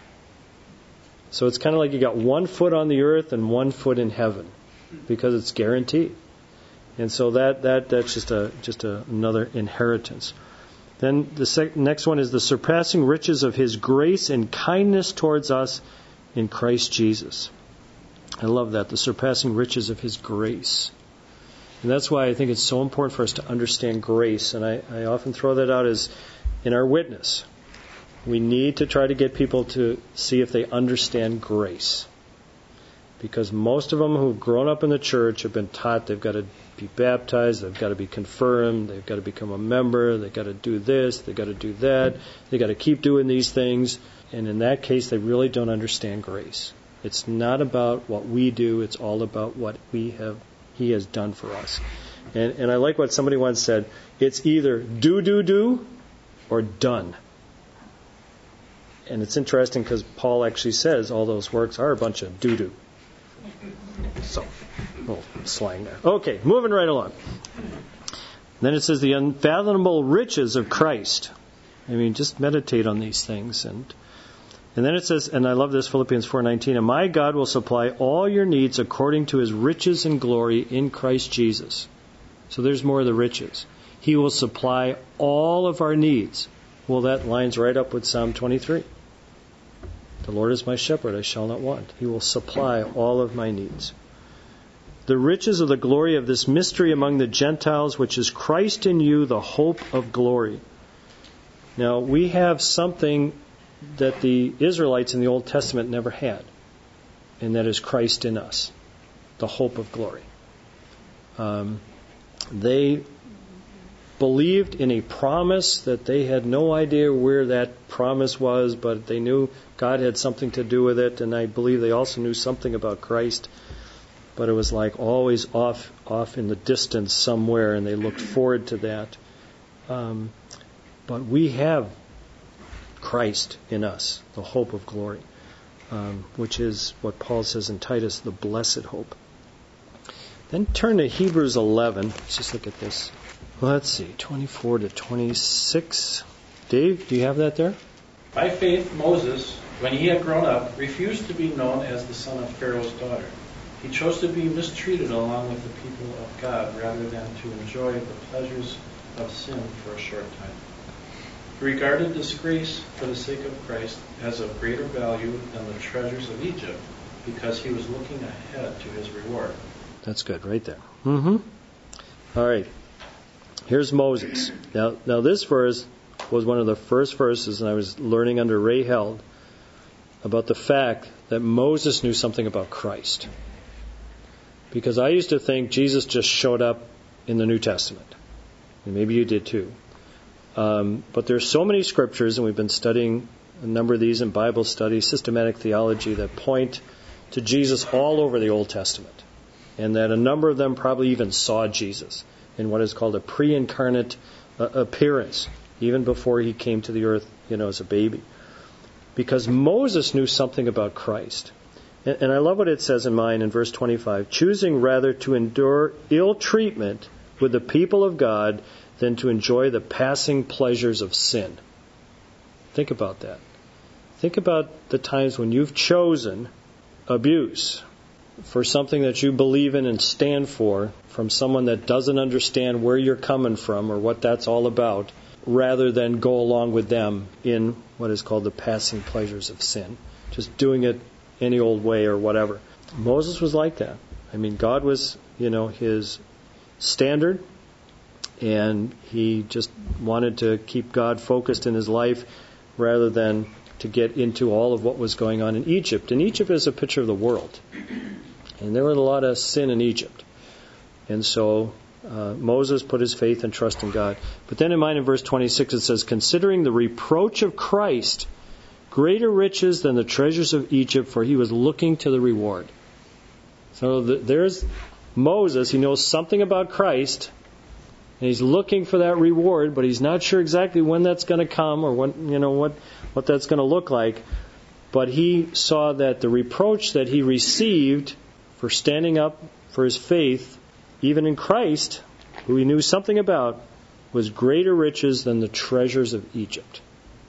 So it's kind of like you got one foot on the earth and one foot in heaven, because it's guaranteed. And so that, that that's just a just a, another inheritance. Then the sec- next one is the surpassing riches of His grace and kindness towards us in Christ Jesus. I love that, the surpassing riches of His grace. And that's why I think it's so important for us to understand grace. And I, I often throw that out as in our witness. We need to try to get people to see if they understand grace. Because most of them who've grown up in the church have been taught they've got to be baptized, they've got to be confirmed, they've got to become a member, they've got to do this, they've got to do that, they've got to keep doing these things. And in that case, they really don't understand grace. It's not about what we do, it's all about what we have, He has done for us. And, and I like what somebody once said, it's either do, do, do, or done. And it's interesting because Paul actually says all those works are a bunch of doo-doo. So, a little slang there. Okay, moving right along. Then it says the unfathomable riches of Christ. I mean, just meditate on these things. And and then it says, and I love this, Philippians four nineteen, and my God will supply all your needs according to His riches and glory in Christ Jesus. So there's more of the riches. He will supply all of our needs. Well, that lines right up with Psalm twenty-three. The Lord is my shepherd, I shall not want. He will supply all of my needs. The riches of the glory of this mystery among the Gentiles, which is Christ in you, the hope of glory. Now, we have something that the Israelites in the Old Testament never had, and that is Christ in us, the hope of glory. Um, they believed in a promise that they had no idea where that promise was, but they knew God had something to do with it, and I believe they also knew something about Christ, but it was like always off off in the distance somewhere, and they looked forward to that. Um, but we have Christ in us, the hope of glory, um, which is what Paul says in Titus, the blessed hope. Then turn to Hebrews eleven. Let's just look at this. Let's see, twenty-four to twenty-six. Dave, do you have that there? By faith, Moses, when he had grown up, refused to be known as the son of Pharaoh's daughter. He chose to be mistreated along with the people of God rather than to enjoy the pleasures of sin for a short time. He regarded disgrace for the sake of Christ as of greater value than the treasures of Egypt because he was looking ahead to his reward. That's good, right there. Mm-hmm. All right. Here's Moses. Now, now this verse was one of the first verses, and I was learning under Ray Held about the fact that Moses knew something about Christ. Because I used to think Jesus just showed up in the New Testament. And maybe you did too. Um, but there's so many scriptures, and we've been studying a number of these in Bible study, systematic theology, that point to Jesus all over the Old Testament. And that a number of them probably even saw Jesus in what is called a pre-incarnate uh, appearance, even before he came to the earth, you know, as a baby. Because Moses knew something about Christ. And, and I love what it says in mine in verse twenty-five, choosing rather to endure ill treatment with the people of God than to enjoy the passing pleasures of sin. Think about that. Think about the times when you've chosen abuse for something that you believe in and stand for from someone that doesn't understand where you're coming from or what that's all about, rather than go along with them in what is called the passing pleasures of sin. Just doing it any old way or whatever. Moses was like that. I mean, God was, you know, his standard, and he just wanted to keep God focused in his life rather than to get into all of what was going on in Egypt. And Egypt is a picture of the world. And there was a lot of sin in Egypt. And so uh, Moses put his faith and trust in God. But then in mine in verse twenty-six it says, considering the reproach of Christ greater riches than the treasures of Egypt, for he was looking to the reward. So the, there's Moses. He knows something about Christ, and he's looking for that reward, but he's not sure exactly when that's going to come or when, you know, what, what that's going to look like. But he saw that the reproach that he received for standing up for his faith, even in Christ, who he knew something about, was greater riches than the treasures of Egypt.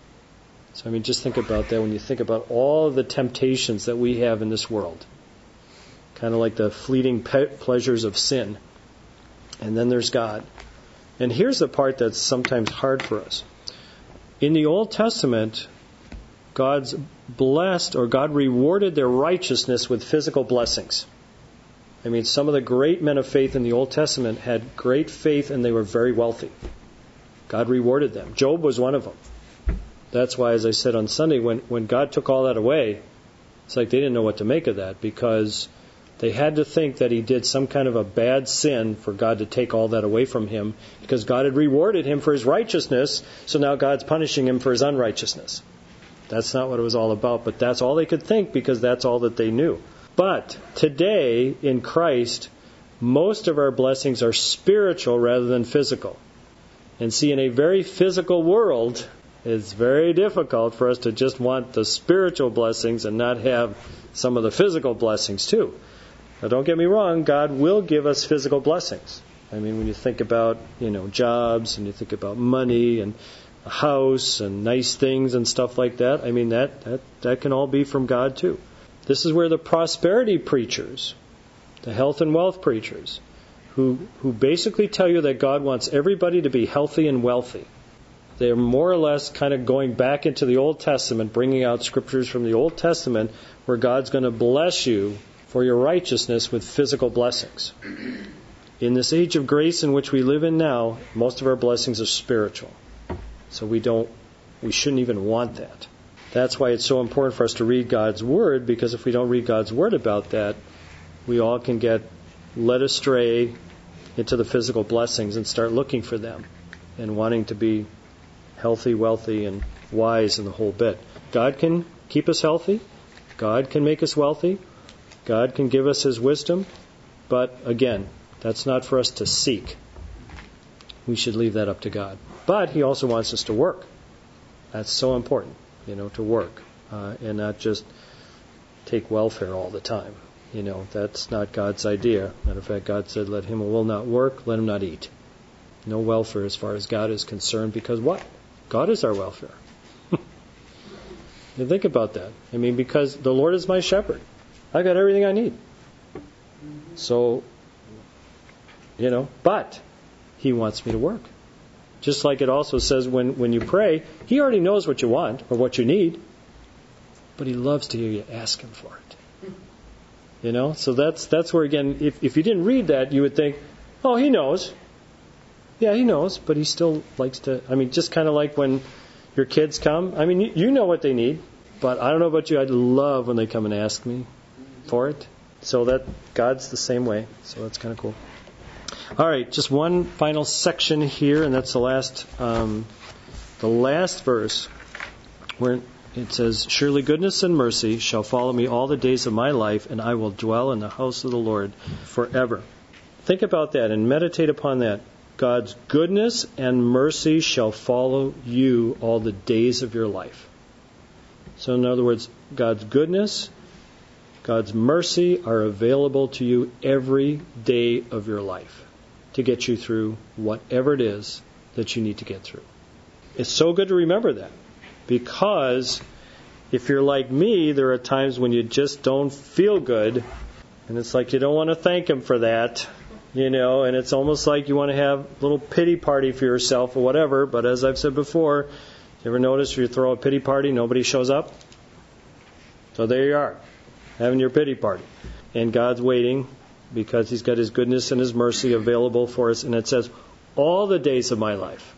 So, I mean, just think about that when you think about all of the temptations that we have in this world. Kind of like the fleeting pe- pleasures of sin. And then there's God. And here's the part that's sometimes hard for us. In the Old Testament, God's blessed, or God rewarded their righteousness with physical blessings. I mean, some of the great men of faith in the Old Testament had great faith and they were very wealthy. God rewarded them. Job was one of them. That's why, as I said on Sunday, when, when God took all that away, it's like they didn't know what to make of that, because they had to think that he did some kind of a bad sin for God to take all that away from him, because God had rewarded him for his righteousness, so now God's punishing him for his unrighteousness. That's not what it was all about, but that's all they could think, because that's all that they knew. But today, in Christ, most of our blessings are spiritual rather than physical. And see, in a very physical world, it's very difficult for us to just want the spiritual blessings and not have some of the physical blessings too. Now, don't get me wrong, God will give us physical blessings. I mean, when you think about, you know, jobs, and you think about money and a house and nice things and stuff like that, I mean, that, that, that can all be from God too. This is where the prosperity preachers, the health and wealth preachers, who who basically tell you that God wants everybody to be healthy and wealthy, they're more or less kind of going back into the Old Testament, bringing out scriptures from the Old Testament where God's going to bless you for your righteousness with physical blessings. In this age of grace in which we live in now, most of our blessings are spiritual. So we don't, we shouldn't even want that. That's why it's so important for us to read God's Word, because if we don't read God's Word about that, we all can get led astray into the physical blessings and start looking for them and wanting to be healthy, wealthy, and wise in the whole bit. God can keep us healthy. God can make us wealthy. God can give us His wisdom. But again, that's not for us to seek. We should leave that up to God. But He also wants us to work. That's so important, you know, to work uh, and not just take welfare all the time. You know, that's not God's idea. Matter of fact, God said, let him who will not work, let him not eat. No welfare as far as God is concerned, because what? God is our welfare. You think about that. I mean, because the Lord is my shepherd. I got everything I need. So, you know, but He wants me to work. Just like it also says when, when you pray, He already knows what you want or what you need, but He loves to hear you ask Him for it. You know, so that's that's where, again, if, if you didn't read that, you would think, oh, He knows. Yeah, He knows, but He still likes to, I mean, just kind of like when your kids come. I mean, you, you know what they need, but I don't know about you, I love when they come and ask me for it. So that God's the same way, so that's kind of cool. All right, just one final section here, and that's the last, um, the last verse, where it says, surely goodness and mercy shall follow me all the days of my life, and I will dwell in the house of the Lord forever. Think about that and meditate upon that. God's goodness and mercy shall follow you all the days of your life. So in other words, God's goodness, God's mercy are available to you every day of your life to get you through whatever it is that you need to get through. It's so good to remember that, because if you're like me, there are times when you just don't feel good, and it's like you don't want to thank Him for that, you know, and it's almost like you want to have a little pity party for yourself or whatever. But as I've said before, you ever notice if you throw a pity party, nobody shows up? So there you are, having your pity party. And God's waiting, because He's got His goodness and His mercy available for us. And it says, all the days of my life.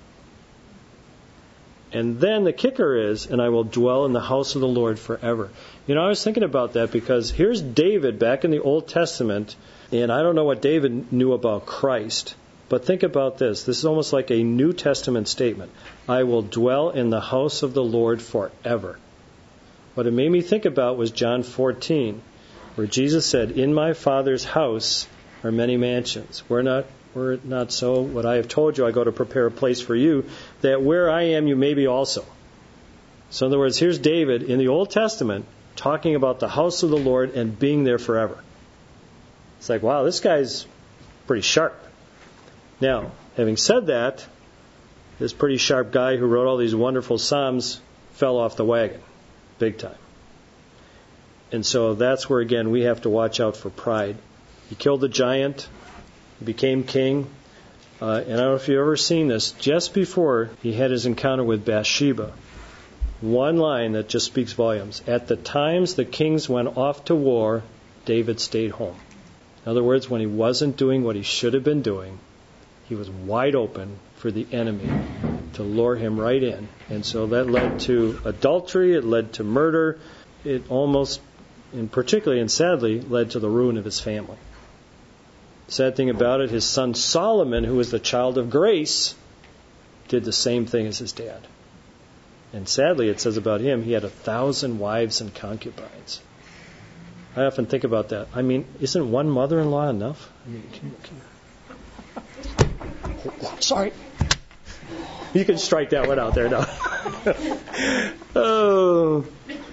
And then the kicker is, and I will dwell in the house of the Lord forever. You know, I was thinking about that, because here's David back in the Old Testament, and I don't know what David knew about Christ, but think about this. This is almost like a New Testament statement. I will dwell in the house of the Lord forever. What it made me think about was John fourteen, where Jesus said, "In my Father's house are many mansions. We're not, we're not so. What I have told you, I go to prepare a place for you, that where I am, you may be also." So in other words, here's David in the Old Testament talking about the house of the Lord and being there forever. It's like, wow, this guy's pretty sharp. Now, having said that, this pretty sharp guy who wrote all these wonderful Psalms fell off the wagon, big time. And so that's where, again, we have to watch out for pride. He killed the giant, he became king, uh, and I don't know if you've ever seen this, just before he had his encounter with Bathsheba, one line that just speaks volumes. At the times the kings went off to war, David stayed home. In other words, when he wasn't doing what he should have been doing, he was wide open for the enemy to lure him right in. And so that led to adultery, it led to murder, it almost, and particularly and sadly, led to the ruin of his family. Sad thing about it, his son Solomon, who was the child of grace, did the same thing as his dad. And sadly, it says about him, he had a thousand wives and concubines. I often think about that. I mean, isn't one mother-in-law enough? I mean, can you, can you... Oh, sorry. You can strike that one out there now. Oh.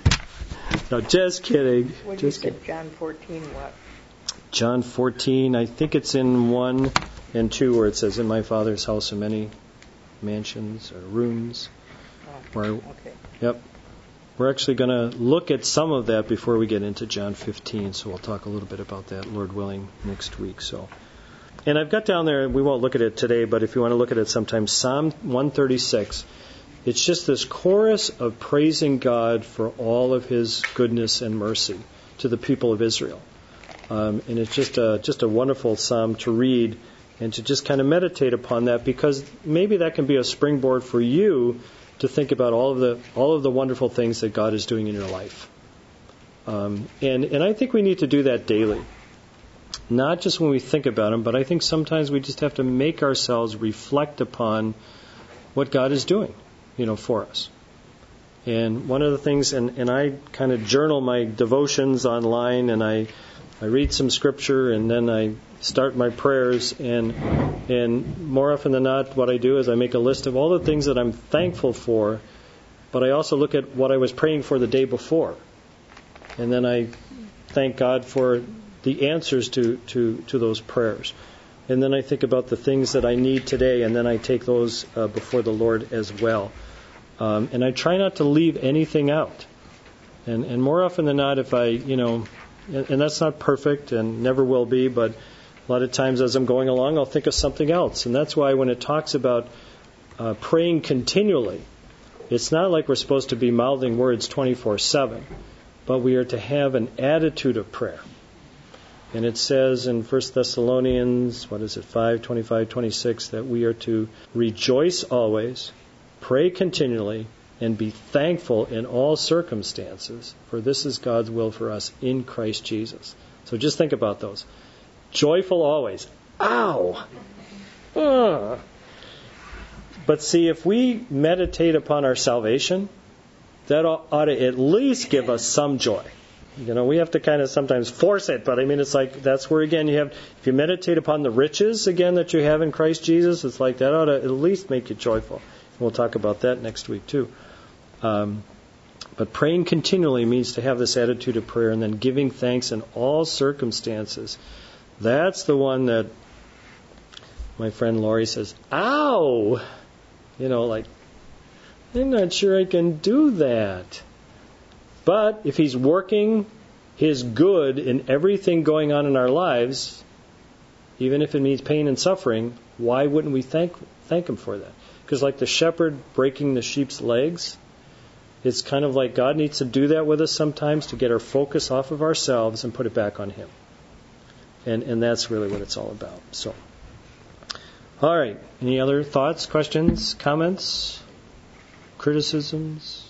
No, just kidding. When just you said John fourteen, what? John fourteen, I think it's in one and two where it says, "In my Father's house are many mansions or rooms." Where, okay. Yep. We're actually going to look at some of that before we get into John fifteen, so we'll talk a little bit about that, Lord willing, next week. So, and I've got down there, we won't look at it today, but if you want to look at it sometime, Psalm one thirty-six. It's just this chorus of praising God for all of His goodness and mercy to the people of Israel. Um, and it's just a, just a wonderful psalm to read and to just kind of meditate upon that, because maybe that can be a springboard for you to think about all of the all of the wonderful things that God is doing in your life. Um, and, and I think we need to do that daily. Not just when we think about them, but I think sometimes we just have to make ourselves reflect upon what God is doing, you know, for us. And one of the things, and, and I kind of journal my devotions online, and I I read some scripture, and then I start my prayers, and and more often than not, what I do is I make a list of all the things that I'm thankful for, but I also look at what I was praying for the day before. And then I thank God for the answers to, to, to those prayers. And then I think about the things that I need today, and then I take those uh, before the Lord as well. Um, and I try not to leave anything out. And, and more often than not, if I, you know, and, and that's not perfect and never will be, but a lot of times as I'm going along, I'll think of something else. And that's why when it talks about uh, praying continually, it's not like we're supposed to be mouthing words twenty-four seven, but we are to have an attitude of prayer. And it says in First Thessalonians, what is it, five, twenty-five, twenty-six, that we are to rejoice always, pray continually, and be thankful in all circumstances, for this is God's will for us in Christ Jesus. So just think about those. Joyful always. Ow! Ugh. But see, if we meditate upon our salvation, that ought to at least give us some joy. You know, we have to kind of sometimes force it, but I mean, it's like, that's where, again, you have, if you meditate upon the riches, again, that you have in Christ Jesus, it's like that ought to at least make you joyful. And we'll talk about that next week, too. Um, but praying continually means to have this attitude of prayer, and then giving thanks in all circumstances. That's the one that my friend Laurie says, ow! You know, like, I'm not sure I can do that. But if He's working His good in everything going on in our lives, even if it means pain and suffering, why wouldn't we thank thank Him for that? Because like the shepherd breaking the sheep's legs, it's kind of like God needs to do that with us sometimes to get our focus off of ourselves and put it back on Him. And and that's really what it's all about. So, all right. Any other thoughts, questions, comments, criticisms?